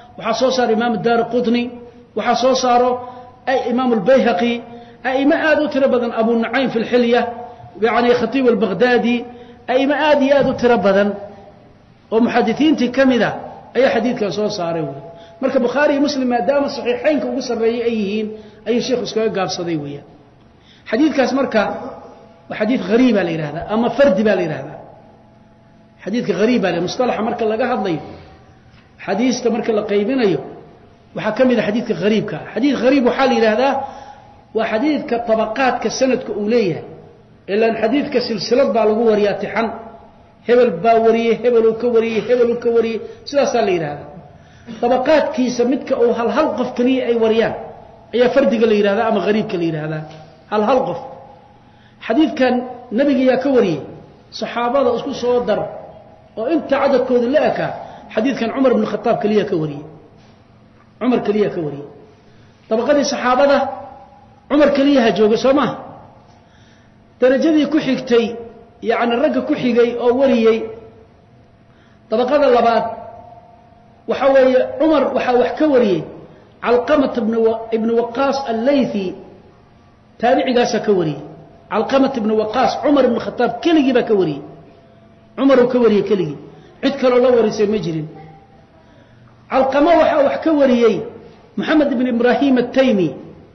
waxaa soo saaro imaam ad-Daaraqutni waxaa soo saaro ay imaam al-Bayhaqi أئمة آدو تربضا أبو النعيم في الحلية يعني خطيب البغدادي أئمة آدي آدو تربضا ومحدثين تكمذا أي حديث كان صور صاريه مركب بخاري مسلم ما دام الصحيحين كوصل رأي أيهين أي شيخ اسكوي قاب صديوية حديث كاس مركب وحديث غريب على هذا أما فرد بالي هذا حديث غريب على مصطلح مركب لقى هذا حديث تمركب لقيبين أيه وحكم إذا حديث غريب كا حديث غريب وحالي هذا وحديث كطبقات كسند كأولية إلا أن حديث كسلسلة بالغو ورياتحن هبل باوريه هبل وكوريه هبل وكوريه سلاسل لي هذا طبقات كي سمتك أو هل هلقف كلي أي وريان أي فرد قليل هذا أما غريب قليل هذا هل هلقف حديث كان نبي يا كوري صحابة أسكو صدر وأنت عدد كود لك حديث كان عمر بن الخطاب كلي كوري عمر كلي كوري طبقات الصحابة عمر كليها جوجا سما درجدي كحيغتي يعني الرق كحيغي او وريي طبقه اللبات waxa weeye Umar waxa wax ka wariyay Alqamah ibn ibn Waqqas al-Laythi tabi'igaas ka wariyay Alqamah ibn Waqqas Umar ibn Khattab kaligi ba ka wariyay Umar ka wariyay kaligi cid kale la warisay ma jirin Alqamah waxa wax ka wariyay Muhammad ibn Ibrahim at-Taymi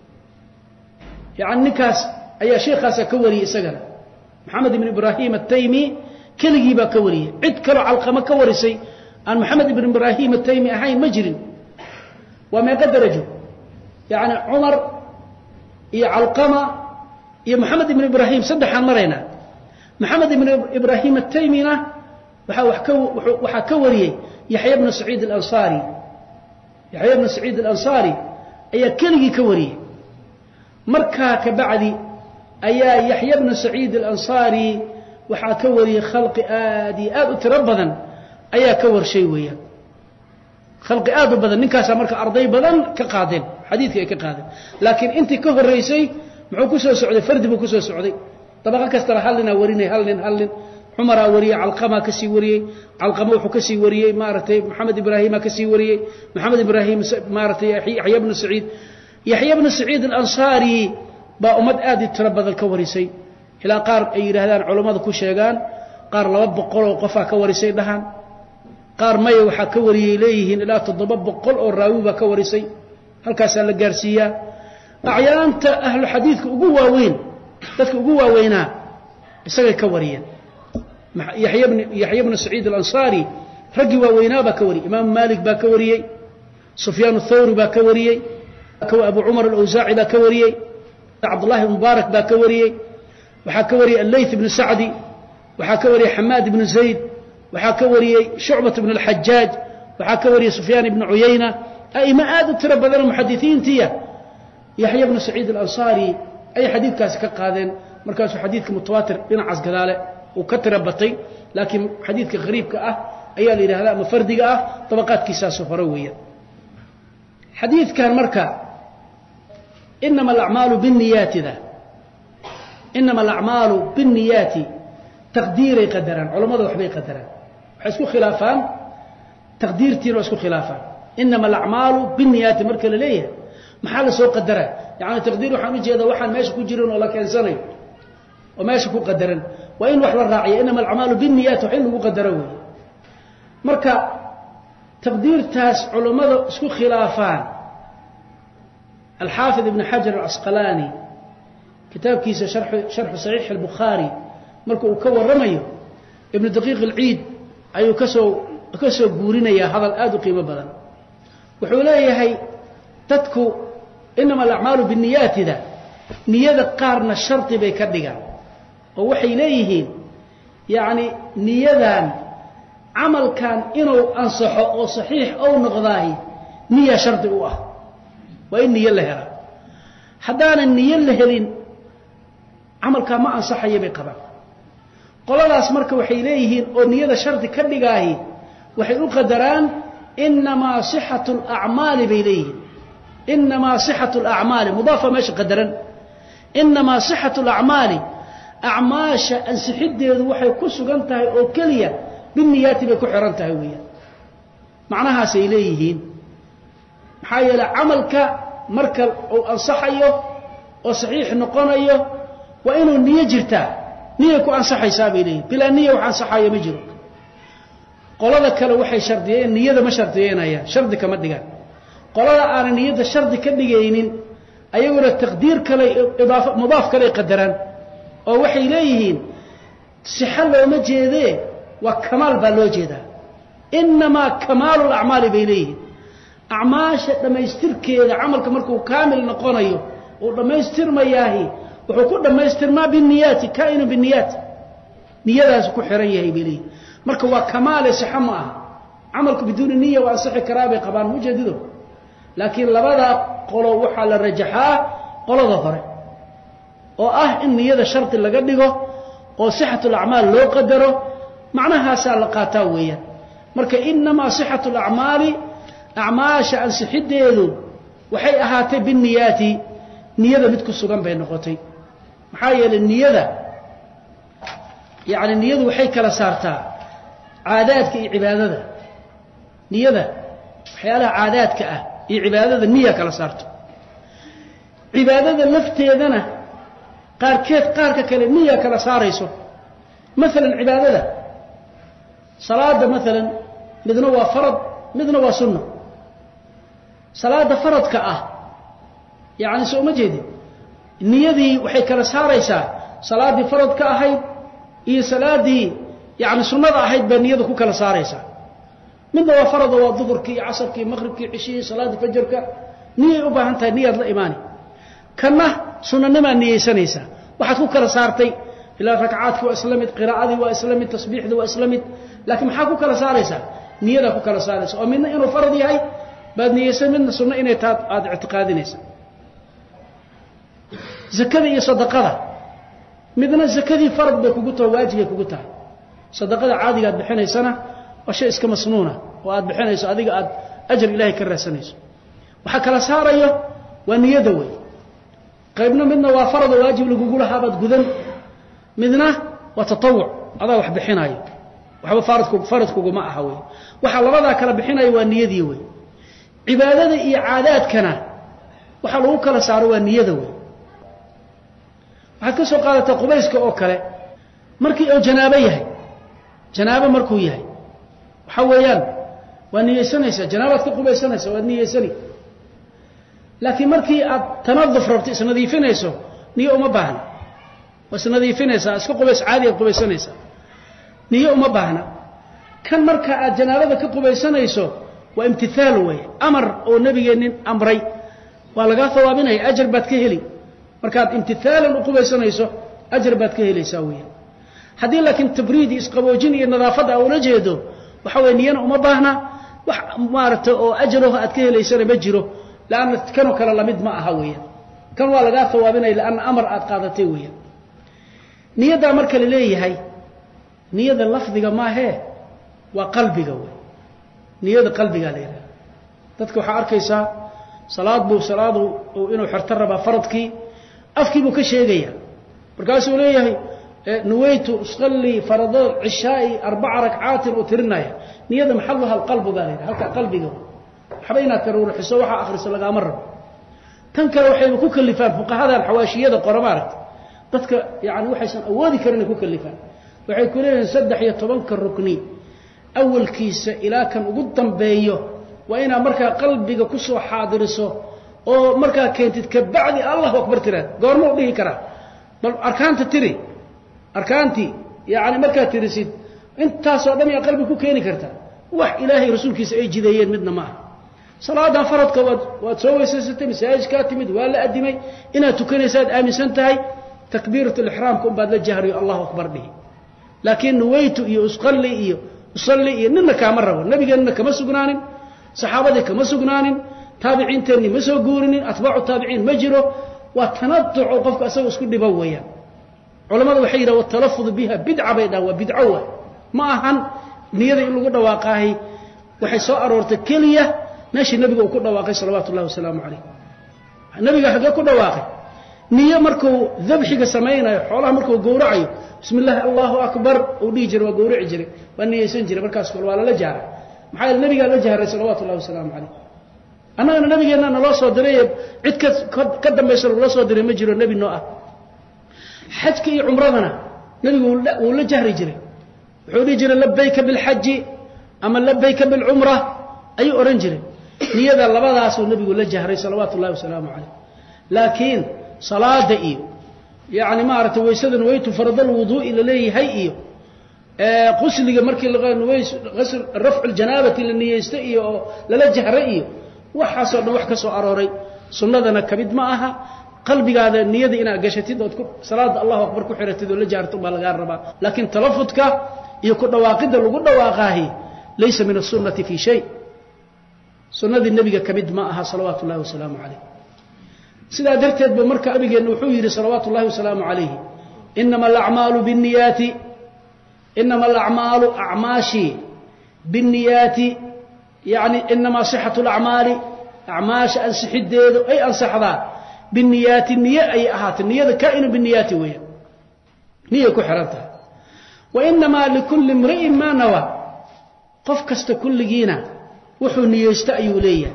يعني نكاس أي شيخ كوري سجل محمد بن إبراهيم التيمي كل جيبا كوري عد كرو علقمة كوري سي أن محمد بن إبراهيم التيمي أحين مجرٍ وما قدرجه يعني عمر يا علقمة يا محمد بن إبراهيم سدح مرينا محمد بن إبراهيم التيمينا وحكوري يحيى بن سعيد الأنصاري يحيى بن سعيد الأنصاري أي كل جي كوري مركا كبعدي أيا يحيى بن سعيد الأنصاري وحاكوري خلق آدي آد تربضا أيا كور شيء ويا خلق آد بدن نكاسا مركا أرضي بدن كقادم حديث كقادم لكن أنت كهر رئيسي معو كسو سعودي فرد بكسو سعودي طبقا كستر هلنا وريني هلن هلن عمر وري علقمة كسي وري علقمة وحو كسي وري مارتي محمد إبراهيم كسي وري محمد إبراهيم مارتي يحيى بن سعيد يحيى بن سعيد الأنصاري با أمد آدي تربض الكوريسي إلى قار أي رهدان علماء كو شيغان قار لبب قول وقفا كوريسي دهان قار ماي وحا كوري إليهن إلا تضبب قول أو راوبا كوريسي هل كاسا لقارسيا أعيان أهل الحديث أقوى وين تذكر أقوى وينا بسغي كوريا يحيى بن, يحيى بن سعيد الأنصاري رقوا وينا باكوري إمام مالك باكوري سفيان الثوري باكوري أبو عمر الأوزاعي باكوري عبد الله المبارك باكوري وحكوري الليث بن سعدي وحكوري حماد بن زيد وحكوري شعبة بن الحجاج وحكوري سفيان بن عيينة أي ما آدت تربى ذلك محدثين تيا يحيى بن سعيد الأنصاري أي حديث كاس كقادين مركز حديث متواتر بين عزقلالة وكتربطي لكن حديث غريب كأه أي اللي هذا مفرد كأه طبقات كيساس فروية حديث كان مركز إنما الأعمال بالنيات ذا إنما الأعمال بالنيات تقدير قدرا علماء وحبي قدرا حسكو خلافان تقدير تير واسكو خلافان إنما الأعمال بالنيات مركل ليه محل سوق قدرا يعني تقدير وحميجي هذا واحد ما يشكو جيرون ولا كان سنة وما يشكو قدرا وإن وحل الراعية إنما الأعمال بالنيات وحين قدروا مركا تقدير تاس علماء اسكو خلافان الحافظ ابن حجر العسقلاني كتاب كيس شرح شرح صحيح البخاري مركو كور رميه ابن دقيق العيد أيو كسو كسو بورينيا هذا الآد قيمة بدن وحوليه هي تدكو إنما الأعمال بالنيات ذا نية قارن الشرط بيكدقا ووحي إليه يعني نية عمل كان إنه أنصح أو صحيح أو نغضاهي نية شرط أوه وإن نية لهلا حدانا النية لهلين عمل كان ما أنصح يبي قبل قال الله أسمرك وحي إليه ونية شرط كدقاهي وحي قدران إنما صحة الأعمال بإليه إنما صحة الأعمال مضافة ماشي قدرا إنما صحة الأعمال أعماش أنسحد وحي كسو قنتها أو كلية بالنيات بكو حرنتها ويا معناها سيليهين محايل عملك مركل أو أنصحيه أو صحيح نقنيه وإنه النية جرتا نية كو أنصح حسابي ليه بلا نية وحنصحها يمجرك قال لك لو وحي شرطيين نية ما شرطيين أيها شرط كما دقان قال لك أنا نية الشرط كدقينين أيقول التقدير كلي إضافة مضاف كلي قدران أو وحي إليهين سحل ومجيده وكمال بالوجده إنما كمال الأعمال بإليه أعماش لما يسترك إذا عملك مركو كامل نقونيه ولما يستر ما ياهي وحكود لما يستر ما بالنيات كائن بالنيات نية سكو حريه بإليه مركو كمال سحمه عملك بدون النية وأصح كرابي قبان مجدده لكن لبدا قولوا وحال الرجحاء قولوا ظهره وأه النية شرط اللي قدقه وصحة الأعمال لو قدره معناها سالقاتاوية marka inma sihhatu al-a'mali a'maasha ansixideedu waxay ahaatay biniyati niyada mid ku sugan bay noqotay maxaa yeelay niyada yaani niyadu waxay kala saartaa caadaadka iyo cibaadada niyada waxyaalaha caadaadka ah iyo cibaadada niya kala saarto cibaadada lafteedana qaarkeed qaarka kale niya kala saarayso مثلا cibaadada salaada مثلا midna waa farad midna waa sunna salaada faradka ah yaani soo ma jeedi niyadii waxay kala saaraysaa salaadii faradka ahayd iyo salaadii yaani sunnada ahayd ba niyadu ku kala saaraysaa midna waa farad waa dhuhurkii casarkii maghribkii cishii salaadii fajrka niyay u baahan tahay niyad la iimaani kana sunnanima niyeysanaysa waxaad ku kala saartay ila rak'aadku waa islamid qiraa'adii waa islamid tasbiixdu waa islamid laakiin maxaa ku kala saaraysaa niyada ku kala saaraysa oo midna inuu farad yahay baad niyeysan midna sunna inay taad aad i'tiqaadinaysa zakada iyo sadaqada midna zakadii farad bay kugu tahay waajib ay kugu tahay sadaqada caadiga aad bixinaysana waa shay iska masnuuna oo aad bixinayso adiga aad ajr ilaahay ka raasanayso waxa kala saarayo waa niyada way qaybna midna waa farad oo waajib lagu gulaha baad gudan midna waa tatawuc adaa wax bixinayo waxba faradku faradku ma aha way waxa labada kala bixinayo waa niyadii way cibaadada iyo caadaadkana waxa lagu kala saaro waa niyada way waxa ka soo qaadata qubayska oo kale markii uu janaabo yahay janaabo markuu yahay waxa weeyaan waa niyeysanaysa janaabad ka qubaysanaysa waa niyeysani laakiin markii aad tanaduf rabto isnadiifinayso niyo uma baahna wasnadiifinaysa iska qubays caadi ah qubaysanaysa niyo uma baahna kan marka aad janaabada ka qubaysanayso waa imtithaal way amar oo nabigeenin amray waa laga thawaabinay ajr baad ka heli marka aad imtithaalan u qubaysanayso ajr baad ka helaysaa way hadii laakiin tabriidi isqaboojin iyo nadaafada oo la jeedo waxa way niyana uma baahna wax maarta oo ajruhu aad ka helaysana ma jiro laana kanu kala lamid ma aha way kan waa laga thawaabinay laana amar aad qaadatay way niyada marka la leeyahay niyada lafdiga ma ahe waa qalbiga way niyada qalbiga leeyahay dadku waxa arkaysa salaad buu salaadu oo inuu xirta raba faradkii afkii buu ka sheegaya markaas uu leeyahay nuwaytu usalli farad al-isha'i arba'a rak'at oo tirinaya niyada maxallaha alqalb baa halka qalbiga xabayna taruur xiso waxa akhriso laga mar tan kale waxay ku kalifaan fuqahada al-hawaashiyada qoramaarad dadka yaani waxaysan awoodi karin ku kalifaan waxay ku leeyihiin saddex iyo toban ka rukni awalkiisa ilaa kan ugu dambeeyo waa ina marka qalbiga ku soo xaadiriso oo marka keentid ka bacdi Allahu akbar tiraad goormo dhihi kara bal arkaanta tiri arkaanti yaani marka tirisid intaas oo dhan ay qalbi ku keeni karta wax ilaahay rasuulkiisa ay jideeyeen midna ma salaada faradka waad soo weesaysatay masaajidka timid waa la adimay inaad tukanaysaad aaminsan tahay takbiiratu al-ihraam kun baad la jahri Allahu akbar bihi laakiin nuwaytu iyo usqalli iyo usalli iyo ninna kama rabo nabigeena kama sugnaanin saxaabada kama sugnaanin taabiciinteeni ma soo guurinin atbaacu taabiciin ma jiro wa tanaddu qofka asoo isku dhiba weeyaan culimadu waxay yiraahdaan talaffuz biha bid'a bayda wa bid'a ma ahan niyada in lagu dhawaaqay waxay soo aroortay kaliya meeshii nabiga uu ku dhawaaqay salawaatu allah wasalaamu alayhi nabiga xaga ku dhawaaqay niyo markuu dhabxiga sameeyay xoolaha markuu gowracayo bismillaah allahu akbar oo dhigi jiray waa gowraci jiray waa niyeysan jiray markaas waa la jaaray maxay nabiga la jaaray salawaatu allah wasalaamu alayhi annagana nabigeena naloo soo diray cid ka dambaysan loo soo diray ma jiro nabi noo ah xajka iyo umradana nabigu uu la jahri jiray wuxuu dhigi jiray labbayka bil hajj ama labbayka bil umrah ay oran jiray niyada labadaas uu nabigu la jahray salawaatu allah wa salaamu alayhi laakiin salaada iyo yaani ma aragtay waysadan waytu faradal wudu ila leeyahay iyo ee qusliga markii laga ways ghusl raf'u aljanabati la niyeysta iyo la jahray iyo waxa soo dhan wax ka soo arooray sunnadana kamid ma aha qalbigaada niyada ina gashatid oo salaada Allahu akbar ku xiratid oo la jaarto baa laga rabaa laakiin talafudka iyo ku dhawaaqida lagu dhawaaqahay laysa min as-sunnati fi shay sunnada nabiga kamid ma aha salawaatu Allahi wa salaamu alayhi sida darteed ba marka nabigeena wuxuu yiri salawaatu Allahi wa salaamu alayhi inma al-a'malu bin-niyati inma al-a'malu a'mashi bin-niyati يعني إنما صحة الأعمال أعماش أنسحديد أي أنصحها بالنيات النية أي أهات النية كائن بالنيات ويا نية كحرتها وإنما لكل امرئ ما نوى قفكست كل جينا وحو نية يستأيو ليه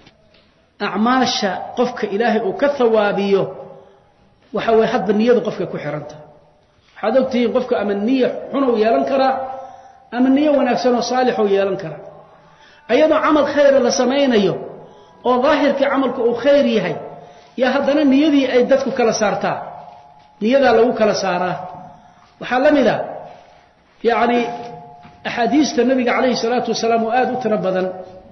أعماش قفك إلهي وكثوابيه وحوي حد النية قفك كحرتها حدوتي قفك أم النية حنو يلنكرا أم النية ونكسنو صالح يلنكرا أيضا عمل خير لا سمينيو oo daahirka amalku uu khayr yahay ya hadana niyadii ay dadku kala saartaa niyada lagu kala saaraa waxa lamida yaani ahadiista nabiga kaleey salaatu wasalaam oo aad u tira badan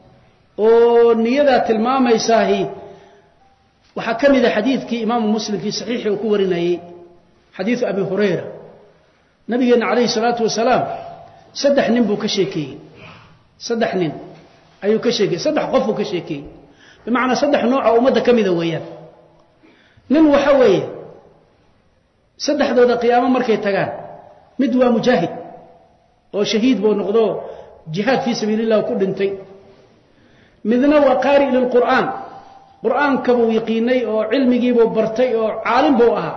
oo niyada tilmaamaysaahii waxa kamida xadiidkii imaam muslim fi saxiixi uu ku warinayay xadiis abi hurayra nabigeena kaleey salaatu wasalaam saddex nin buu ka sheekay saddex nin ayuu ka sheegay saddex qof uu ka sheekay bimaana saddex nooc oo umada kamida weeyaan nin waxa weeye saddexdooda qiyaamo markay tagaan mid waa mujaahid oo shahiid buu noqdo jihad fi sabilillah ku dhintay midna waa qaari lil qur'aan qur'aanka buu yaqiinay oo cilmigii buu bartay oo caalim buu ahaa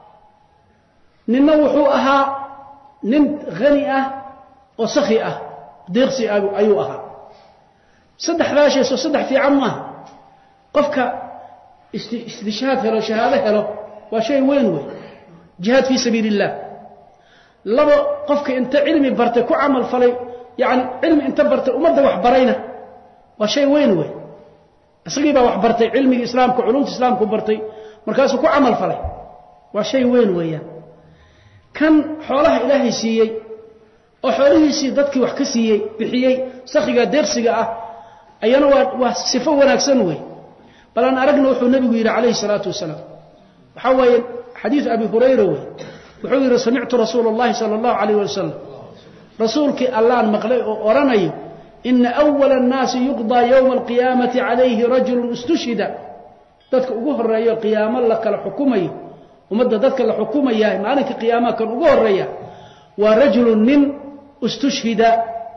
ninna wuxuu ahaa nin ghani ah oo sakhi ah deeqsi ayuu ahaa saddexdaas soo saddex fiican ma qofka istishaad helo shahaado helo waa shay weyn weey jihad fi sabilillah laba qofka inta cilmi bartay ku amal falay yaani cilmi inta bartay umada wax barayna waa shay weyn weey asagii baa wax bartay cilmiga islaamka culumta islaamka bartay markaas ku amal falay waa shay weyn weeyaan kan xoolaha ilaahay siiyay oo xoolihiisii dadkii wax ka siiyay bixiyay sakhiga deeqsiga ah ayana waa sifo wanaagsan weey balan aragna wuxuu nabigu yiri kaleey salaatu wasalaam waxa weeye xadiis abi hurayra weey wuxuu yiri sami'tu rasuulullaahi sallallahu alayhi wasallam rasuulki allah maqlay oo oranayo inna awwala an-nas yuqda yawm al-qiyamati alayhi rajulun istushhida dadka ugu horeeyo qiyaamo la kala xukumayo umada dadka la xukumayaa maalinka qiyaamaha kan ugu horeeya waa rajulun min istushhida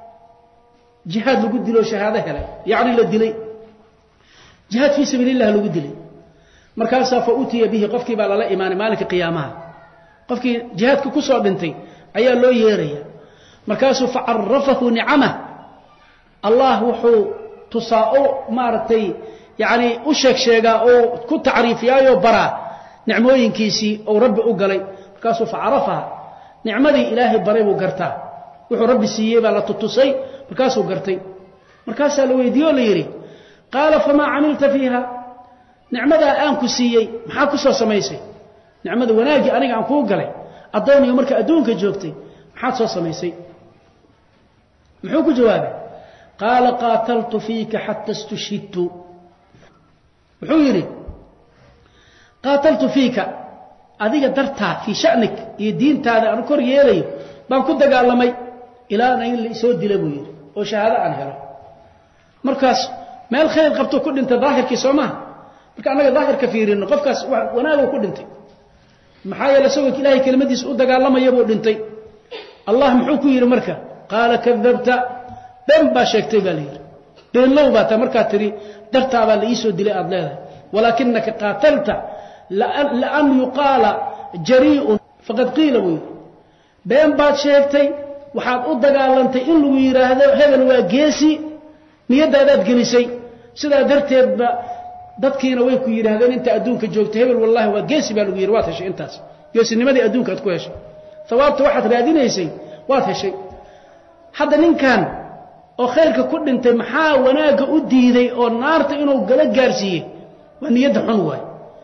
jihad lagu dilo shahaado helay yaani la dilay jihad fi sabilillah lagu dilay markaas fa utiya bihi qofkii baa la iimaanay maalinka qiyaamaha qofkii jihadka ku soo dhintay ayaa loo yeeraya markaas fa arrafahu ni'ama Allah wuxuu tusaao maartay yaani u sheeg sheega oo ku taariifiyaayo bara nicmooyinkiisi oo rabbi u galay markaas fa arafa nicmadii ilaahi baray buu gartaa wuxuu rabbi siiyay baa la tutusay markaas uu gartay markaas la weydiyo la yiri qaala fama amilta fiha nicmada aan ku siiyay maxaa ku soo sameysay nicmada wanaagi aniga aan ku galay adooniyo marka adduunka joogtay maxaa soo sameysay muxuu ku jawaabay qaala qataltu fiika hatta istushhidtu wuxuu yiri qataltu fiika adiga dartaa fi sha'nik iyo diintaada aan kor yeelayo baan ku dagaalamay ilaa aan la soo dilay buu yiri oo shahaado aan helo markaas meel khayr qabto ku dhintay daahirkii Soomaa marka anaga daahirka fiirino qofkaas wanaag uu ku dhintay maxaa yeelay soo ilaahay kelimadiisa u dagaalamaya buu dhintay Allah muxuu ku yiri marka qaala kadabta bam ba sheegtay baa yiri been loo baata marka tiri dartaa baa la ii soo dilay aad leedahay walakinaka qatalta la an yuqala jari'un faqad qila buu been baad sheegtay waxaad u dagaalantay in lagu yiraahdo hebel waa geesi niyadaadaad gelisay sidaa darteedba dadkiina way ku yidhaahdeen inta adduunka joogta hebel wallahi waa geesi baa lagu yidhi waad heshay intaas geesinimadii adduunka aad ku heshay sawaabta waxaad raadinaysay waad heshay hadda ninkan oo khayrka ku dhintay maxaa wanaagga u diiday oo naarta inuu gala gaarsiiyey waa niyadda xun waay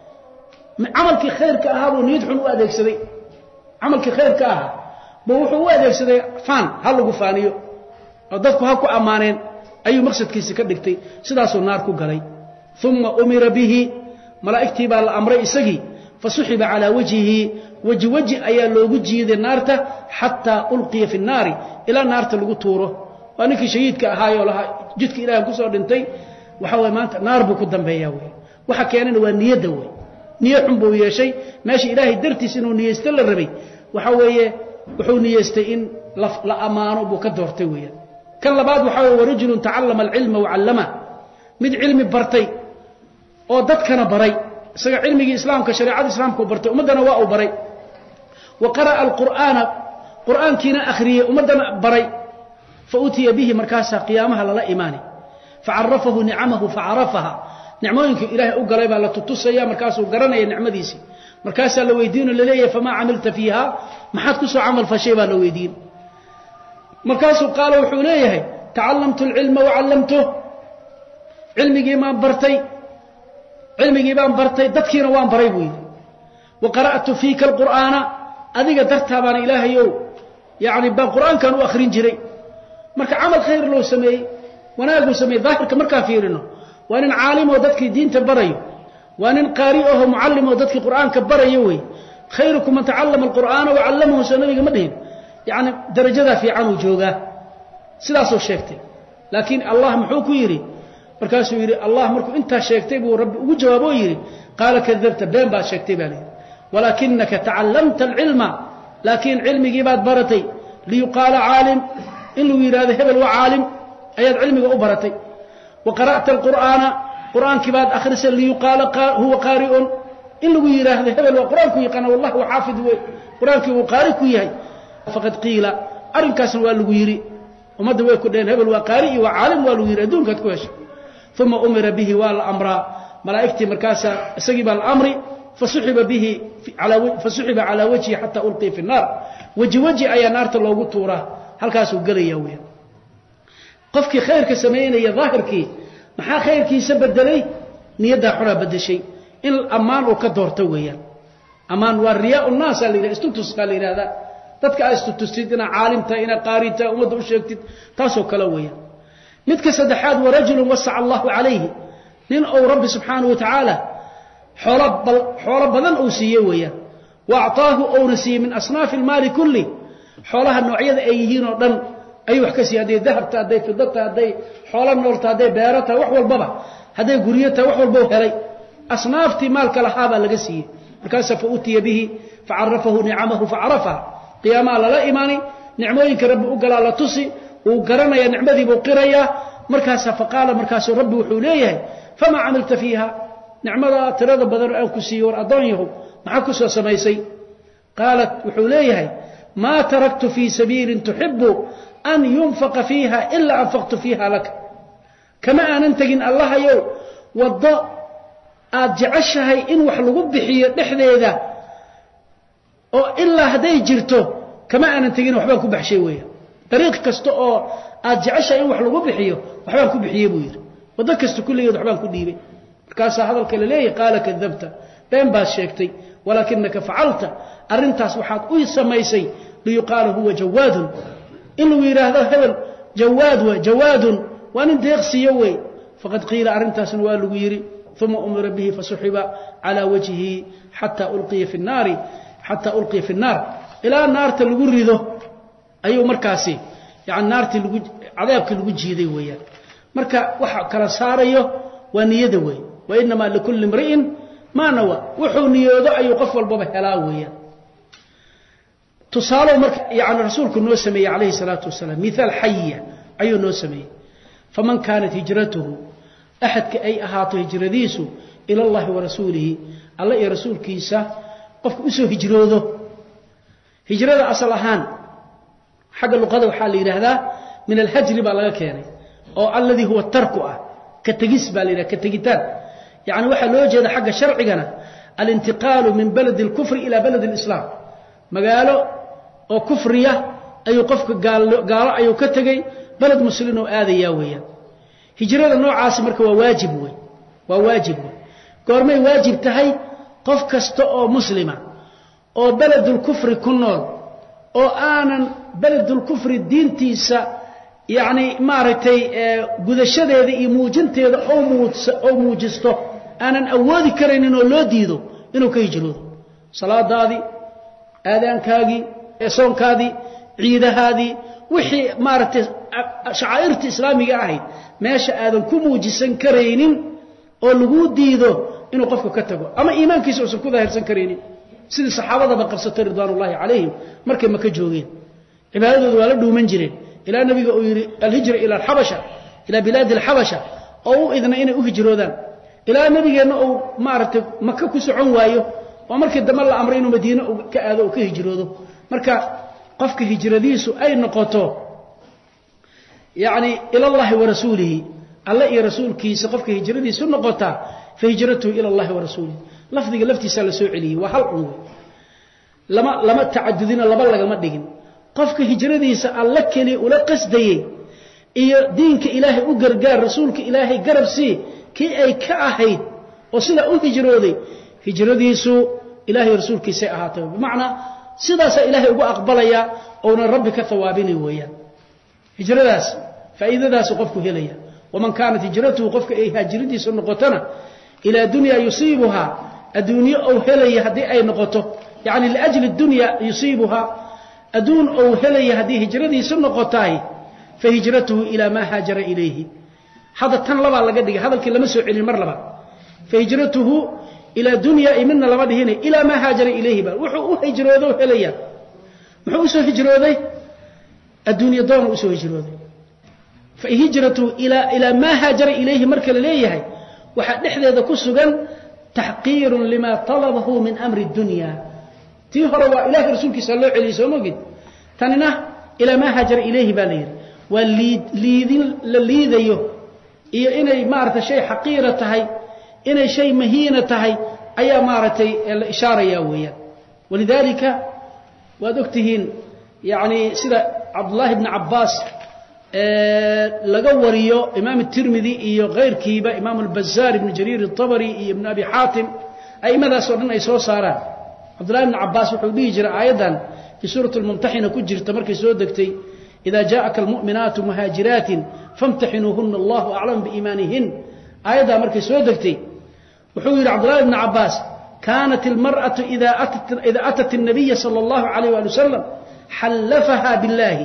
camalkii khayrka ahaa buu niyad xun u adeegsaday camalkii khayrka ahaa buu wuxuu u adeegsaday faan ha lagu faaniyo oo dadku ha ku ammaaneen ayuu maqsadkiisa ka dhigtay sidaasuu naar ku galay uma umira bihi malaa'igtii baa la amray isagii fasuxiba calaa wajhihi weji weji ayaa loogu jiiday naarta xataa ulqiya fi nnaari ilaa naarta lagu tuuro waa ninkii shahiidka ahaayoo lahaa jidka ilaah kusoo dhintay waxa way maanta naar buu ku dambeeyaa wey waxa keenana waa niyadda wey niyad xun buu yeeshay meesha ilaahay dartiis inuu niyeysto la rabay waxa weeye wuxuu niyeystay in la ammaano buu ka doortay weeyaan kan labaad waxa weeye warajulun tacallama alcilma wacallama mid cilmi bartay oo dadkana baray isaga cilmigii islaamka shariicada islaamka uu bartay ummadana waa uu baray wa qara'a alqur'aana qur'aankiina akhriyay ummadana baray fa utiya bihi markaasa qiyaamaha lala imaani facarafahu nicamahu facarafaha nicmooyinka ilaahay u galay baa la tutusaya markaasuu garanaya nicmadiisii markaasaa la weydiino laleeyahay famaa camilta fiiha maxaad ku soo camal fashay baa la weydiin markaasuu qaala wuxuu leeyahay tacallamtu alcilma wacallamtuh cilmigii baan bartay cilmigii baan bartay dadkiina waan baray buu yidhi wa qara'tu fiika alqur'aana adiga dartaa baan ilaahayow yacni baan qur'aankan u akhrin jiray marka camal khayr loo sameeyey wanaaguu sameeyey daahirka markaa fiirino waa nin caalim oo dadkii diinta barayo waa nin qaari ahoo mucallim oo dadkii qur'aanka barayo wey khayrukum man tacallama alqur'aana wacallamahu soo nabiga ma dhihin yacni darajadaa fiicanuu joogaa sidaasuu sheegtay laakiin allah muxuu ku yidhi markaasuu yidhi allah markuu intaa sheegtay buu rabbi ugu jawaaboo yidhi qaala kadabta been baad sheegtay baa layidhi walaakinaka tacallamta alcilma laakiin cilmigii baad baratay liyuqaala caalim in lagu yidhahdo hebel waa caalim ayaad cilmiga u baratay wa qara'ta alqur'aana qur'aankii baad akhrisay liyuqaala huwa qaari'un in lagu yidhaahdo hebel waa qur'aanku yaqaana wallahi waa xaafid wey qur'aankii wuu qaari ku yahay faqad qiila arrinkaasna waa lagu yidhi ummadda way ku dhaheen hebel waa qaari iyo waa caalim waa lagu yidhi adduunkaad ku heshay uma umira bihi waa la amraa malaa'igtii markaasaa isagii baa la amri fasuxiba bihi fasuxiba calaa wajhi xataa ulqiya fi nnaar weji weji ayaa naarta loogu tuuraa halkaasuu gelaya weya qofkii khayrka samaynaya daahirkii maxaa khayrkiisa bedelay niyaddaa xunaa bedeshay in ammaan uu ka doorto weeyaan ammaan waa riyaa nnaasa la yidhahda istutuskaa la yidhahdaa dadka aad istutustid inaad caalim tahay inaad qaari tahay ummadda u sheegtid taasoo kale weeyaan midka saddexaad wa rajulun wasaca allahu calayhi nin ou rabbi subxaanahu wa tacaala xoolo badan uu siiye weeyaan wa acطaahu ouna siiyey min asnaafi almaali kulli xoolaha noocyada ay yihiin oo dhan ayuu wax ka siiyey hadday dahabta hadday fidata hadday xoolo noolta hadday beero tahay wax walbaba hadday guryo tahay wax walbou helay asnaaftii maalka lahaabaa laga siiyey markaasaa fa utiya bihi facarafahu nicamahu facarafaha qiyaamaha lala imaani nicmooyinka rabbi u galaa la tusi wuu garanaya nicmadii buu qirayaa markaasaa faqaala markaasuu rabbi wuxuu leeyahay famaa camilta fiiha nicmadaa tirada badan oo aan ku siiye war addoon yahow maxaa ku soo samaysay qaalat wuxuu leeyahay maa taraktu fii sabiilin tuxibu an yunfaqa fiiha ilaa anfaqtu fiiha laka kama aanan tegin allahayow waddo aad jeceshahay in wax lagu bixiyo dhexdeeda oo ilaa hadday jirto kama aanan tegin waxbaan ku baxshay weeya dariiq kasta oo aad jeceshahay in wax lagu bixiyo waxbaan ku bixiyey buu yidhi waddo kasta kulligeed waxbaan ku dhiibay markaasaa hadalka la leeyahay qaala kadabta been baad sheegtay walaakinaka facalta arrintaas waxaad u samaysay liyuqaala huwa jawaadun in lagu yidhaahdo hebel jawaad wa jawaadun waa nin deeqsiiyo wey faqad qiila arrintaasna waa lagu yidhi uma umira bihi fasuxiba calaa wajhihi xataa ulqiya fi nnaari xataa ulqiya fi nnaar ilaa naarta lagu rido ayuu markaasi yani naartii lagu cadaabkii lagu jiiday weeyaan marka waxa kala saarayo waa niyada wey wa inamaa likulli imri'in maa nawa wuxuu niyoodo ayuu qof walbaba helaa weeyaan tusaalow marka yani rasuulku noo sameeyey calayhi salaatu wasalaam mihaal xaya ayuu noo sameeyey faman kaanat hijratuhu axadka ay ahaato hijradiisu ila allahi wa rasuulihi alla iyo rasuulkiisa qofka usoo hijroodo hijrada asal ahaan xagga luqada waxaa la yidhaahdaa min alhajri baa laga keenay oo alladii huwa tarku ah كتجس بالنا كتجتان يعني واحد لو جد حق شرعنا الانتقال من بلد الكفر إلى بلد الإسلام ما قالوا أو كفرية أي قفك قال قال أي كتجي بلد مسلم وآذي ياويا هجرة النوع عاصمك وواجب وي وواجب قرمي واجب تهي قف كستو مسلمة أو بلد الكفر كنول أو آنا بلد الكفر الدين تيسا يعني مارتي قدشة هذه موجنت هذا أو موجس أو موجسته أنا أودي كرين إنه لا ديدو إنه كيجلود صلاة هذه آذان كاجي صوم كادي عيد هذه وحي مارتي شعائر إسلامية عهد ماشى آذان كم موجسن كرين أو لجود ديدو إنه قفك كتبه أما إيمان كيسوس كذا هرسن كرين سيد الصحابة بقصة رضوان الله عليهم مركب ما كجوجين عبادة ولده منجرين إلى النبي الهجرة إلى الحبشة إلى بلاد الحبشة أو إذن إن أهجروا ذا إلى النبي أنه معرت مكة كسعون وايو ومركب دم الله أمرين ومدينة كأذا وكهجروا ذا مركب قفك هجرة ديسو أي نقطة يعني إلى الله ورسوله الله يا رسول كيس قفك هجرة ديسو نقطة فهجرته إلى الله ورسوله لفظي لفتي سالسو عليه وحلقه لما لما تعددين لما لقى مدين قفك هجرتيسا الله كلي ولا قصديه iyo diinka ilaahay u gargaar rasuulka ilaahay garab si ki ay ka ahayd oo sida u hijrooday hijradiisu ilaahay rasuulkiisa ahaatay macna sidaas ilaahay ugu aqbalaya oo rabbi ka thawaabini weeyaan hijradaas faa'iidadaas qofku helaya waman kaanat hijratuhu qofka ay hijradiisu noqotana ila dunya yusibuha adunya oo helaya hadii ay noqoto yani li ajli dunya yusibuha أدون أو هلي هذه هجرتي سنة قطاي فهجرته إلى ما هاجر إليه هذا تنلبا لقدك هذا الكلام مسوع المرلبا فهجرته إلى دنيا إمنا لبده هنا إلى ما هاجر إليه بل وحو هجرته هليا وحو أسو هجرته الدنيا دون أسو هجرته فهجرته إلى إلى ما هاجر إليه مركل إليه وحد نحن هذا كسجن تحقير لما طلبه من أمر الدنيا تيهروا إله رسولك صلى الله عليه وسلم تننا إلى ما هاجر إليه بالير واللي ذيه إيه إني مارت شيء حقيرة هاي إني شيء مهينة هاي أي مارتي الإشارة يوية ولذلك ودكتهن يعني سيدة عبد الله بن عباس آه لقوريو إمام الترمذي إيو غير كيبة إمام البزار بن جرير الطبري إيو ابن أبي حاتم أي ماذا صورنا يسو صاران عبد الله بن عباس وحبيه جرى أيضا في سورة الممتحنة كجر تمركي سودكتي إذا جاءك المؤمنات مهاجرات فامتحنوهن الله أعلم بإيمانهن أيضا مركي سودكتي وحوير عبد الله بن عباس كانت المرأة إذا أتت, إذا أتت النبي صلى الله عليه وسلم حلفها بالله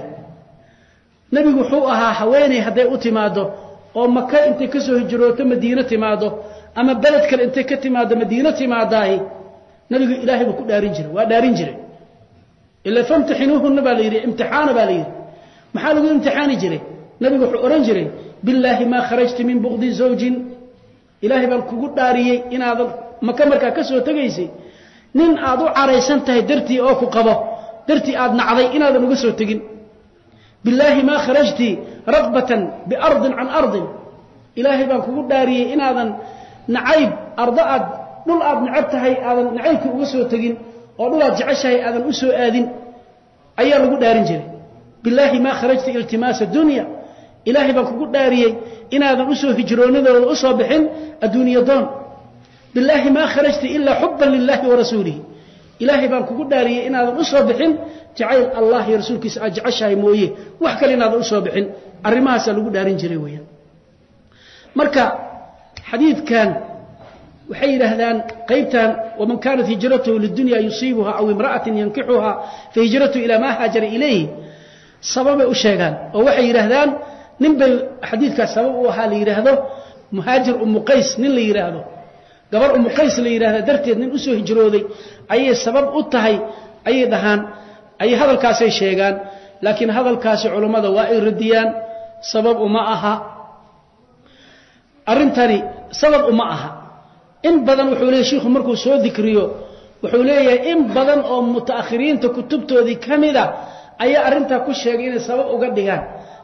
نبي وحوها حويني هدي أتماده ومكة انت كسو هجروت مدينة ماده أما بلدك انت كتماده مدينة ماداهي نبي إلهي بكو دارين جري ودارين جري إلا فامتحنوه النبى ليري امتحان بالير محاله امتحان جري نبي وحورن جري بالله ما خرجت من بغض زوج إلهي بكو داري إن هذا مكمركا كسو تغيسي نين aad u careysan tahay dartii oo ku qabo dartii aad nacday inaad uga soo tagin billahi ma kharajti raghbatan bi ard an ard ilaahi baan kugu dhaariyay inaadan nacayb ardaad dhul aad nacabtahay aadan nacaybka uga soo tagin oo dhul aad jeceshahay aadan u soo aadin ayaa lagu dhaarin jiray billahi ma kharajti iltimas dunya ilaahi baan kugu dhaariyay inaadan u soo hijroonadooda u soo bixin adduunyo doon بالله ما خرجت إلا حبا لله ورسوله إلهي بان كوكو داريه إن هذا أصوى بحن تعالى الله يرسولك أجعشها مويه وحكا لنا هذا أصوى بحن الرماها سألوكو دارين جريويا مركا حديث كان وحير هذان قيبتان ومن كانت هجرته للدنيا يصيبها أو امرأة ينكحها فهجرته إلى ما هاجر إليه سبب أشيغان وحير هذان ننبل حديث كان سبب وحالي يرهده مهاجر أم قيس نلي يرهده gabar umm qays la yiraahdo darteed nin u soo hijrooday ayay sabab u tahay ayay dhahan ay hadalkaas ay sheegan laakiin hadalkaas culimada waa ay radiyaan sabab uma aha arintani sabab uma aha in badan wuxuu leeyahay sheekhu markuu soo dhikriyo wuxuu leeyahay in badan oo mutaakhiriinta kutubtoodii kamida ayaa arinta ku sheegay inay sabab uga dhigaan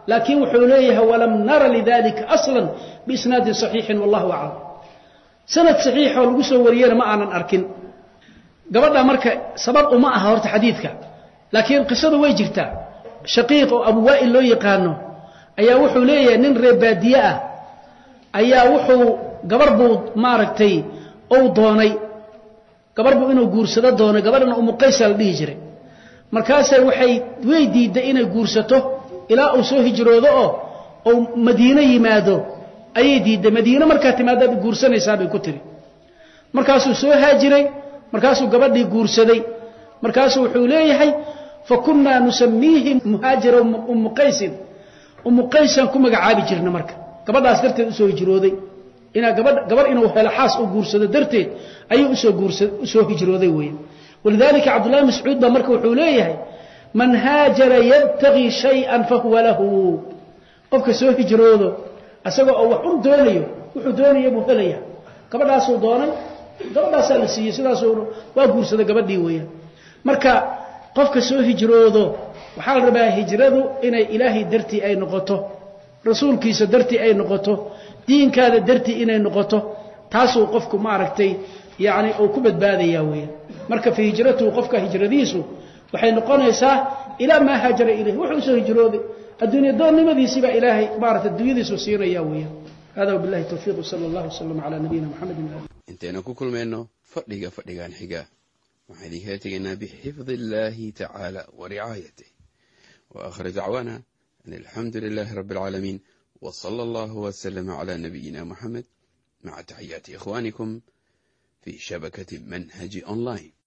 laakiin wuxuu leeyahay walam nara lidalika aslan biisnaadin saxiixin wallahu aclam sanad saxiix oo lagu soo wariyana ma aanan arkin gabadha marka sabab uma aha horta xadiidka laakiin qisadu way jirtaa shaqiiq oo abu waa'il loo yaqaano ayaa wuxuu leeyahay nin reer baadiye ah ayaa wuxuu gabar buu maaragtay ou doonay gabar buu inuu guursado doonay gabadhana umu qaysa la dhihi jiray markaasay waxay way diiday inay guursato ilaa uu soo hijroodo oo oo madiina yimaado ayay diiday madiina markaa timaadad guursanaysaa bay ku tiri markaasuu soo haajiray markaasuu gabadhii guursaday markaasuu wuxuu leeyahay fa kunna nusammiihi muhaajira umu qaysin umu qaysan ku magacaabi jirna marka gabadhaas darteed u soo hijrooday ina gabadh gabar inuu helo xaas u guursado darteed ayuu u soo guursad u soo hijrooday weeyaan walidaalika abdullah mas'uud ba marka wuxuu leeyahay man haajara yabtaghi shay'an fa huwa lahu qofka soo hijroodo asagoo oo wax u doonayo wuxuu doonayo buu helaya gabadhaas uu doonay gabadhaas la siiyay sidaas uu waa guursaday gabadhii weeyaan marka qofka soo hijroodo waxa la rabaa hijradu inay ilaahay dartii ay noqoto rasuulkiisa dartii ay noqoto diinkaada dartii inay noqoto taasoo qofku ma aragtay yaani oo ku badbaadaya weeyaan marka fi hijratu qofka hijradiisu waxay noqonaysaa ila ma haajara ilayhi wuxuu soo hijrooday adduunyo doonnimadiisa ba ilaahay baarata dunyadiisu siinaya weeyaan hada billahi tawfiiq sallallahu sallam ala nabiyina muhammadin inteena ku kulmeenno fadhiga fadhigan xiga waxaan idinkaga tegaynaa bixifdillahi tacaala wa ricaayatihi wa aakhir dacwaana an alxamdu lilahi rabbi alcaalamiin wa sala allahu wasalama ala nabiyina muhammad maca taxiyaati ikhwaanikum fi shabakati manhaji online.